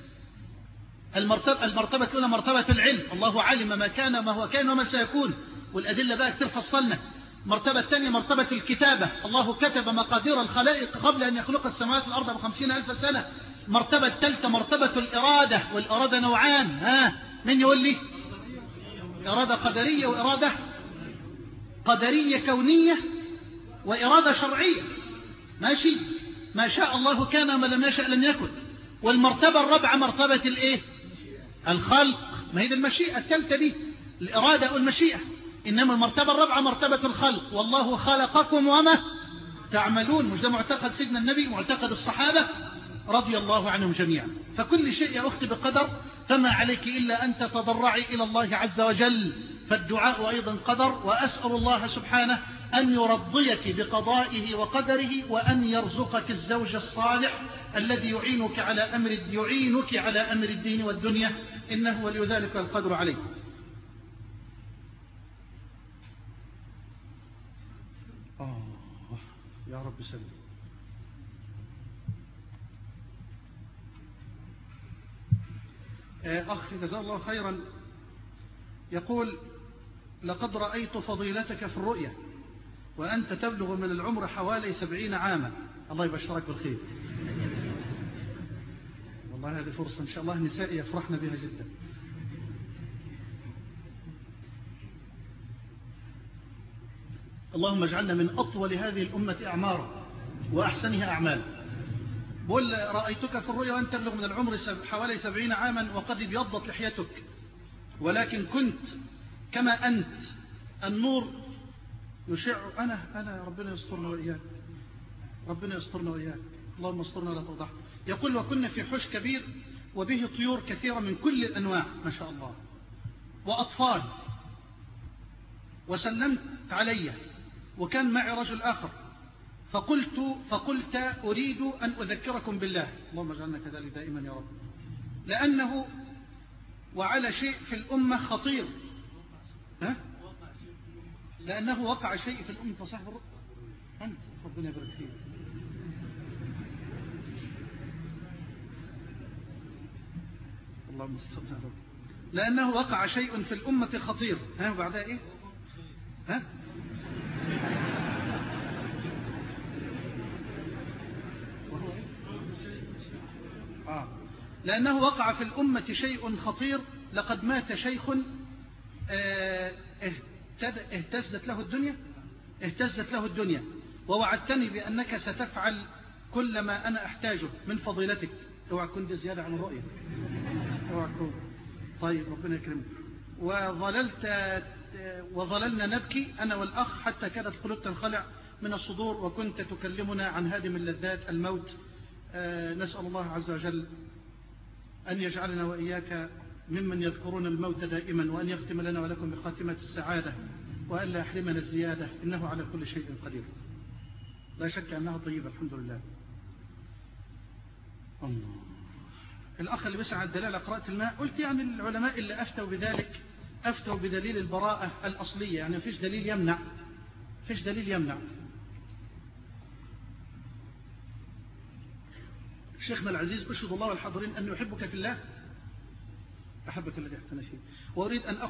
المرتبة الأولى مرتبة العلم، الله علم ما كان ما هو كان وما سيكون، والأدلة بقى كتير فصلنا. المرتبة الثانية مرتبة الكتابة، الله كتب مقادير الخلائق قبل أن يخلق السماوات والأرض ب50,000 سنة. المرتبة الثالثة مرتبة الإرادة، والإرادة نوعان. من يقول لي؟ إرادة قدرية وإرادة قدرية كونية وإرادة شرعية. ماشي؟ ما شاء الله كان وما لم يشأ لم يكن. والمرتبة الرابعة مرتبة الإيه؟ الخلق. ما هي المشيئة الثالثة دي، الإرادة والمشيئة. إنما المرتبة الرابعة مرتبة الخلق، والله خلقكم وما تعملون. مش ده معتقد سيدنا النبي، معتقد الصحابة رضي الله عنهم جميعا. فكل شيء يا أختي بقدر، فما عليك إلا أن تتضرعي إلى الله عز وجل. فالدعاء أيضا قدر، وأسأل الله سبحانه أن يرضيك بقضائه وقدره، وأن يرزقك الزوج الصالح الذي يعينك على أمر الدين والدنيا، إنه ولي ذلك القدر عليه. يا رب سلم. أخي جزاه الله خيرا يقول: لقد رأيت فضيلتك في الرؤيا وأنت تبلغ من العمر حوالي 70 عاما. الله يبشرك بالخير. والله هذه فرصة إن شاء الله نسائي يفرحنا بها جدا. اللهم اجعلنا من أطول هذه الأمة أعمارا وأحسنها أعمالا. بقول: رأيتك في الرؤيا وأنت تبلغ من العمر حوالي 70 عاما وقد ابيضت لحيتك، ولكن كنت كما أنت، النور يشع. أنا ربنا يسترنا وإياك، ربنا يسترنا وإياك، اللهم استرنا لا تفضحنا. يقول: وكنا في حوش كبير وبه طيور كثيرة من كل الأنواع ما شاء الله، وأطفال، وسلمت علي وكان معي رجل آخر، فقلت أريد أن أذكركم بالله، اللهم اجعلنا كذلك دائما يا رب، لأنه وعلى شيء في الأمة خطير. لأنه وقع شيء في الأمة. صاحب الرؤيا أنت، ربنا يبارك فيك. اللهم استغفر الله. لأنه وقع شيء في الأمة خطير. وبعدها إيه؟ لأنه وقع في الأمة شيء خطير. لقد مات شيخ اهتزت له الدنيا ووعدتني بأنك ستفعل كل ما أنا أحتاجه من فضيلتك. اوعى تكون دي زيادة عن الرؤية، اوعى تكون. طيب ربنا يكرمك. وظللنا نبكي أنا والأخ حتى كادت القلوب تنخلع من الصدور، وكنت تكلمنا عن هادم اللذات الموت. نسأل الله عز وجل أن يجعلنا وإياك ممن يذكرون الموت دائما، وأن يختم لنا ولكم بخاتمة السعادة، وأن لا يحرمنا الزيادة، إنه على كل شيء قدير. لا شك أنها طيبة الحمد لله. الله. الأخ اللي بيسعى الدلالة على قراءة الماء، قلت يعني العلماء اللي أفتوا بذلك أفتوا بدليل البراءة الأصلية، يعني فيش دليل يمنع. شيخنا العزيز أشهد الله والحاضرين أن يحبك في الله، أحبك الذي أحبنا فيه. وأريد أن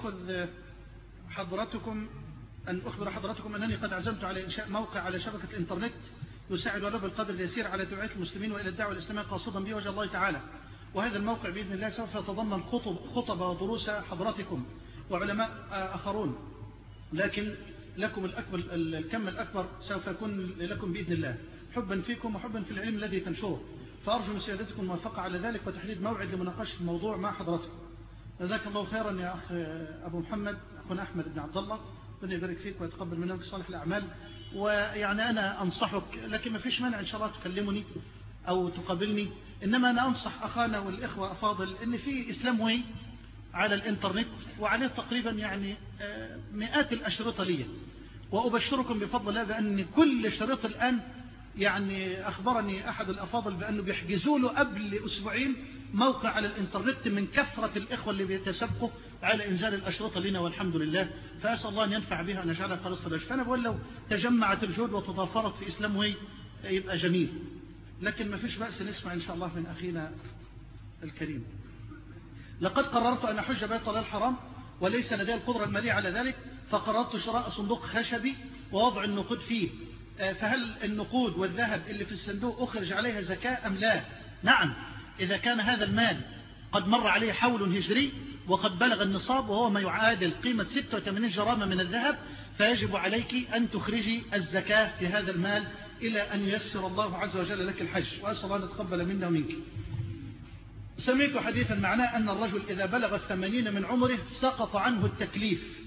أخبر حضراتكم أنني قد عزمت على إنشاء موقع على شبكة الإنترنت يساعد ولو بالقدر اليسير على توعية المسلمين وإلى الدعوة الإسلامية قاصدا به وجه الله تعالى. وهذا الموقع بإذن الله سوف يتضمن خطب ودروس حضراتكم وعلماء آخرون، لكن لكم الكم الأكبر سوف يكون لكم بإذن الله، حبا فيكم وحبا في العلم الذي تنشره. فأرجو من سيادتكم الموافقة على ذلك وتحديد موعد لمناقشة الموضوع مع حضراتكم. جزاك الله خيرا يا أخ أبو محمد، أخونا أحمد بن عبد الله، ربنا يبارك فيك ويتقبل منك صالح الأعمال. ويعني أنا أنصحك، لكن ما فيش مانع إن شاء الله تكلمني أو تقابلني، إنما أنا أنصح أخانا والإخوة أفاضل إن في إسلام واي على الإنترنت، وعليه تقريبا يعني مئات الأشرطة لي، وأبشركم بفضل الله بأن كل شريط الآن يعني أخبرني أحد الأفاضل بأنه بيحجزوا له قبل أسبوعين موقع على الإنترنت من كثرة الإخوة اللي بيتسابقوا على إنزال الأشرطة لنا، والحمد لله. فأسأل الله أن ينفع بها ونجعلها خالص فلاش. فأنا بقول لو تجمعت الجهود وتضافرت في إسلام واي يبقى جميل، لكن ما فيش بأس نسمع إن شاء الله من أخينا الكريم. لقد قررت أن أحج بيت الله الحرام وليس لدي القدرة المالية على ذلك، فقررت شراء صندوق خشبي ووضع النقود فيه. فهل النقود والذهب اللي في الصندوق أخرج عليها زكاة أم لا؟ نعم، إذا كان هذا المال قد مر عليه حول هجري وقد بلغ النصاب وهو ما يعادل قيمة 86 جرامة من الذهب، فيجب عليك أن تخرجي الزكاة في هذا المال إلى أن ييسر الله عز وجل لك الحج، وأسأل الله أن يتقبل منا ومنك. سمعت حديثا معناه أن الرجل إذا بلغ 80 من عمره سقط عنه التكليف.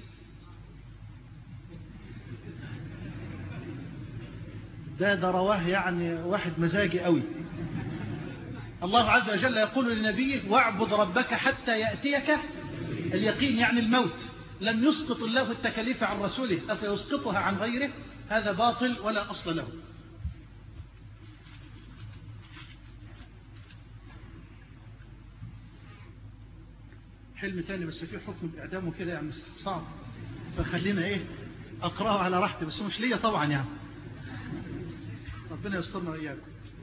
ده رواه يعني واحد مزاجي قوي. الله عز وجل يقول لنبيه: واعبد ربك حتى يأتيك اليقين، يعني الموت. لم يسقط الله التكاليف عن رسوله أفيسقطها عن غيره؟ هذا باطل ولا أصل له. حلم تاني بس فيه حكم بإعدامه كده يعني صعب، فخلينا أقرأه على راحتي، بس مش ليا طبعا يعني، ربنا يسترنا وإياكم.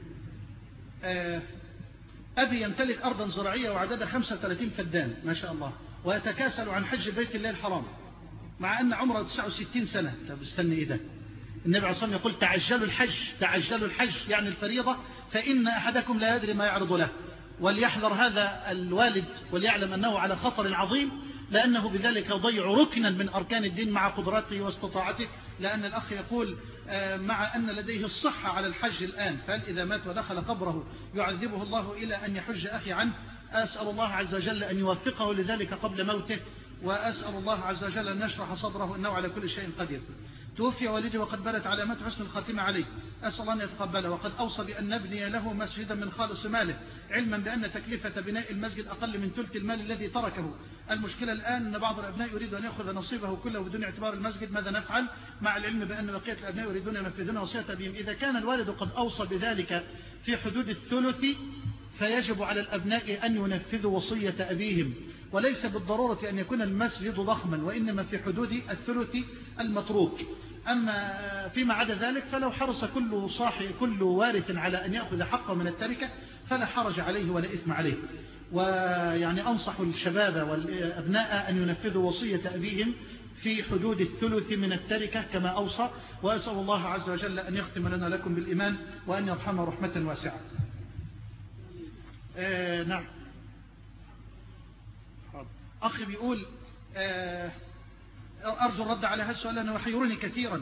أبي يمتلك أرضا زراعية وعددها 35 فدان ما شاء الله، ويتكاسل عن حج بيت الله الحرام مع أن عمره 69 سنة. طب استنى ده؟ النبي عليه الصلاة والسلام يقول: تعجلوا الحج يعني الفريضة، فإن أحدكم لا يدري ما يعرض له. وليحذر هذا الوالد وليعلم أنه على خطر عظيم، لأنه بذلك يضيع ركنا من أركان الدين مع قدراته واستطاعته. لأن الأخ يقول مع أن لديه الصحة على الحج الآن، فهل إذا مات ودخل قبره يعذبه الله إلى أن يحج أخي عنه؟ أسأل الله عز وجل أن يوفقه لذلك قبل موته، وأسأل الله عز وجل أن يشرح صدره إنه على كل شيء قدير. توفي والدي وقد بلت علامات حسن الخاتمة عليه، أسأل الله أن يتقبله. وقد أوصى بأن نبني له مسجدا من خالص ماله، علما بأن تكلفة بناء المسجد أقل من ثلث المال الذي تركه. المشكلة الآن أن بعض الأبناء يريد أن يأخذ نصيبه كله بدون اعتبار المسجد، ماذا نفعل؟ مع العلم بأن بقية الأبناء يريدون ينفذون وصية أبيهم. إذا كان الوالد قد أوصى بذلك في حدود الثلث، فيجب على الأبناء أن ينفذوا وصية أبيهم، وليس بالضرورة أن يكون المسجد ضخما، وإنما في حدود الثلث المتروك. أما فيما عدا ذلك فلو حرص كل وارث على أن يأخذ حقه من التركة فلا حرج عليه ولا إثم عليه. ويعني أنصح الشباب والأبناء أن ينفذوا وصية أبيهم في حدود الثلث من التركة كما أوصى. وأسأل الله عز وجل أن يختم لنا لكم بالإيمان وأن يرحمه رحمة واسعة. نعم. أخ بيقول أرجو الرد على هذا السؤال لأنه يحيرني كثيرا.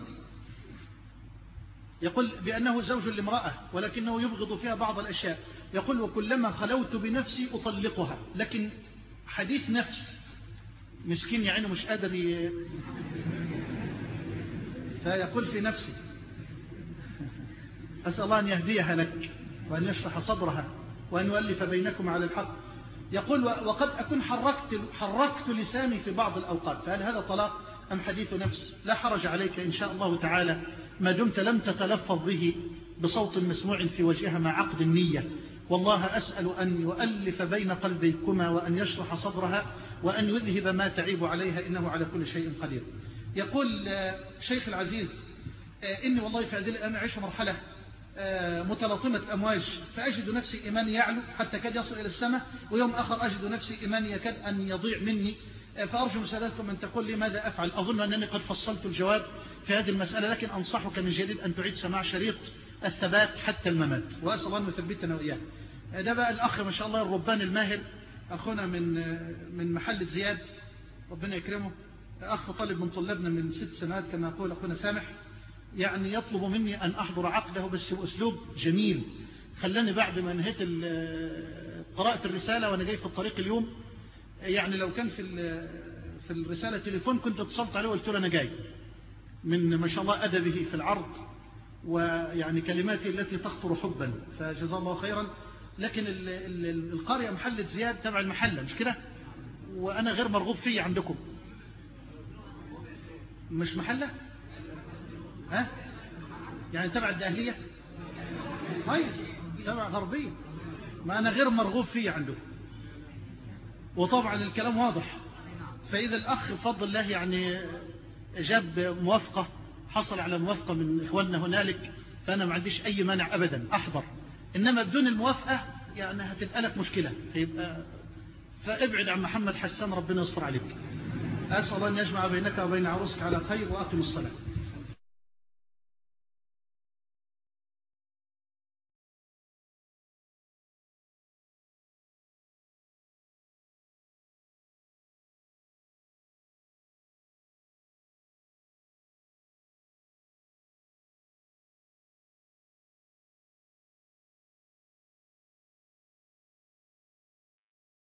يقول بأنه زوج لامرأة ولكنه يبغض فيها بعض الأشياء. يقول وكلما خلوت بنفسي أطلقها، لكن حديث نفس مسكين يعني مش قادر فيقول في نفسي أسأل الله أن يهديها لك وأن يشرح صدرها وأن يؤلف بينكم على الحق. يقول وقد أكون حركت لساني في بعض الأوقات، فهل هذا طلاق أم حديث نفس؟ لا حرج عليك إن شاء الله تعالى ما دمت لم تتلفظ به بصوت مسموع في وجهها مع عقد النية. والله أسأل أن يؤلف بين قلبيكما وأن يشرح صدرها وأن يذهب ما تعيب عليها إنه على كل شيء قدير. يقول شيخ العزيز إني والله في هذه الأيام أعيش مرحلة متلاطمة أمواج، فأجد نفسي إيماني يعلو حتى كاد يصل إلى السماء، ويوم آخر أجد نفسي إيماني يكاد أن يضيع مني. فأرجو مسألتكم أن تقول لي ماذا أفعل. أظن أنني قد فصلت الجواب في هذه المسألة، لكن أنصحك من جديد أن تعيد سماع شريط الثبات حتى الممات، وأسأل الله أن يثبتنا وإياه. ده بقى الأخ ما شاء الله الربان الماهر أخونا من محل زياد، ربنا يكرمه، أخ طالب من طلابنا من 6 سنوات كما يقول أخونا سامح، يعني يطلب مني أن أحضر عقده بس بأسلوب جميل. خلاني بعد ما انهيت قراءة الرسالة وأنا جاي في الطريق اليوم، يعني لو كان في الرسالة تليفون كنت اتصلت عليه وقلت له أنا جاي، من ما شاء الله أدبه في العرض ويعني كلماته التي تخطر حبا، فجزاه الله خيرا. لكن القرية محلة زياد تبع المحلة مش كده، وأنا غير مرغوب فيه عندكم. مش محلة ها؟ يعني تبع الدهلية طيب تبع غربية، ما أنا غير مرغوب فيه عندكم. وطبعا الكلام واضح، فإذا الأخ بفضل الله يعني جاب موافقة، حصل على موافقة من إخواننا هنالك، فأنا ما عنديش أي مانع أبدا أحضر، إنما بدون الموافقة يعني هتبقى لك مشكلة، فابعد عن محمد حسان ربنا يصفر عليك. أسأل الله أن يجمع بينك وبين عروسك على خير، وأقم الصلاة.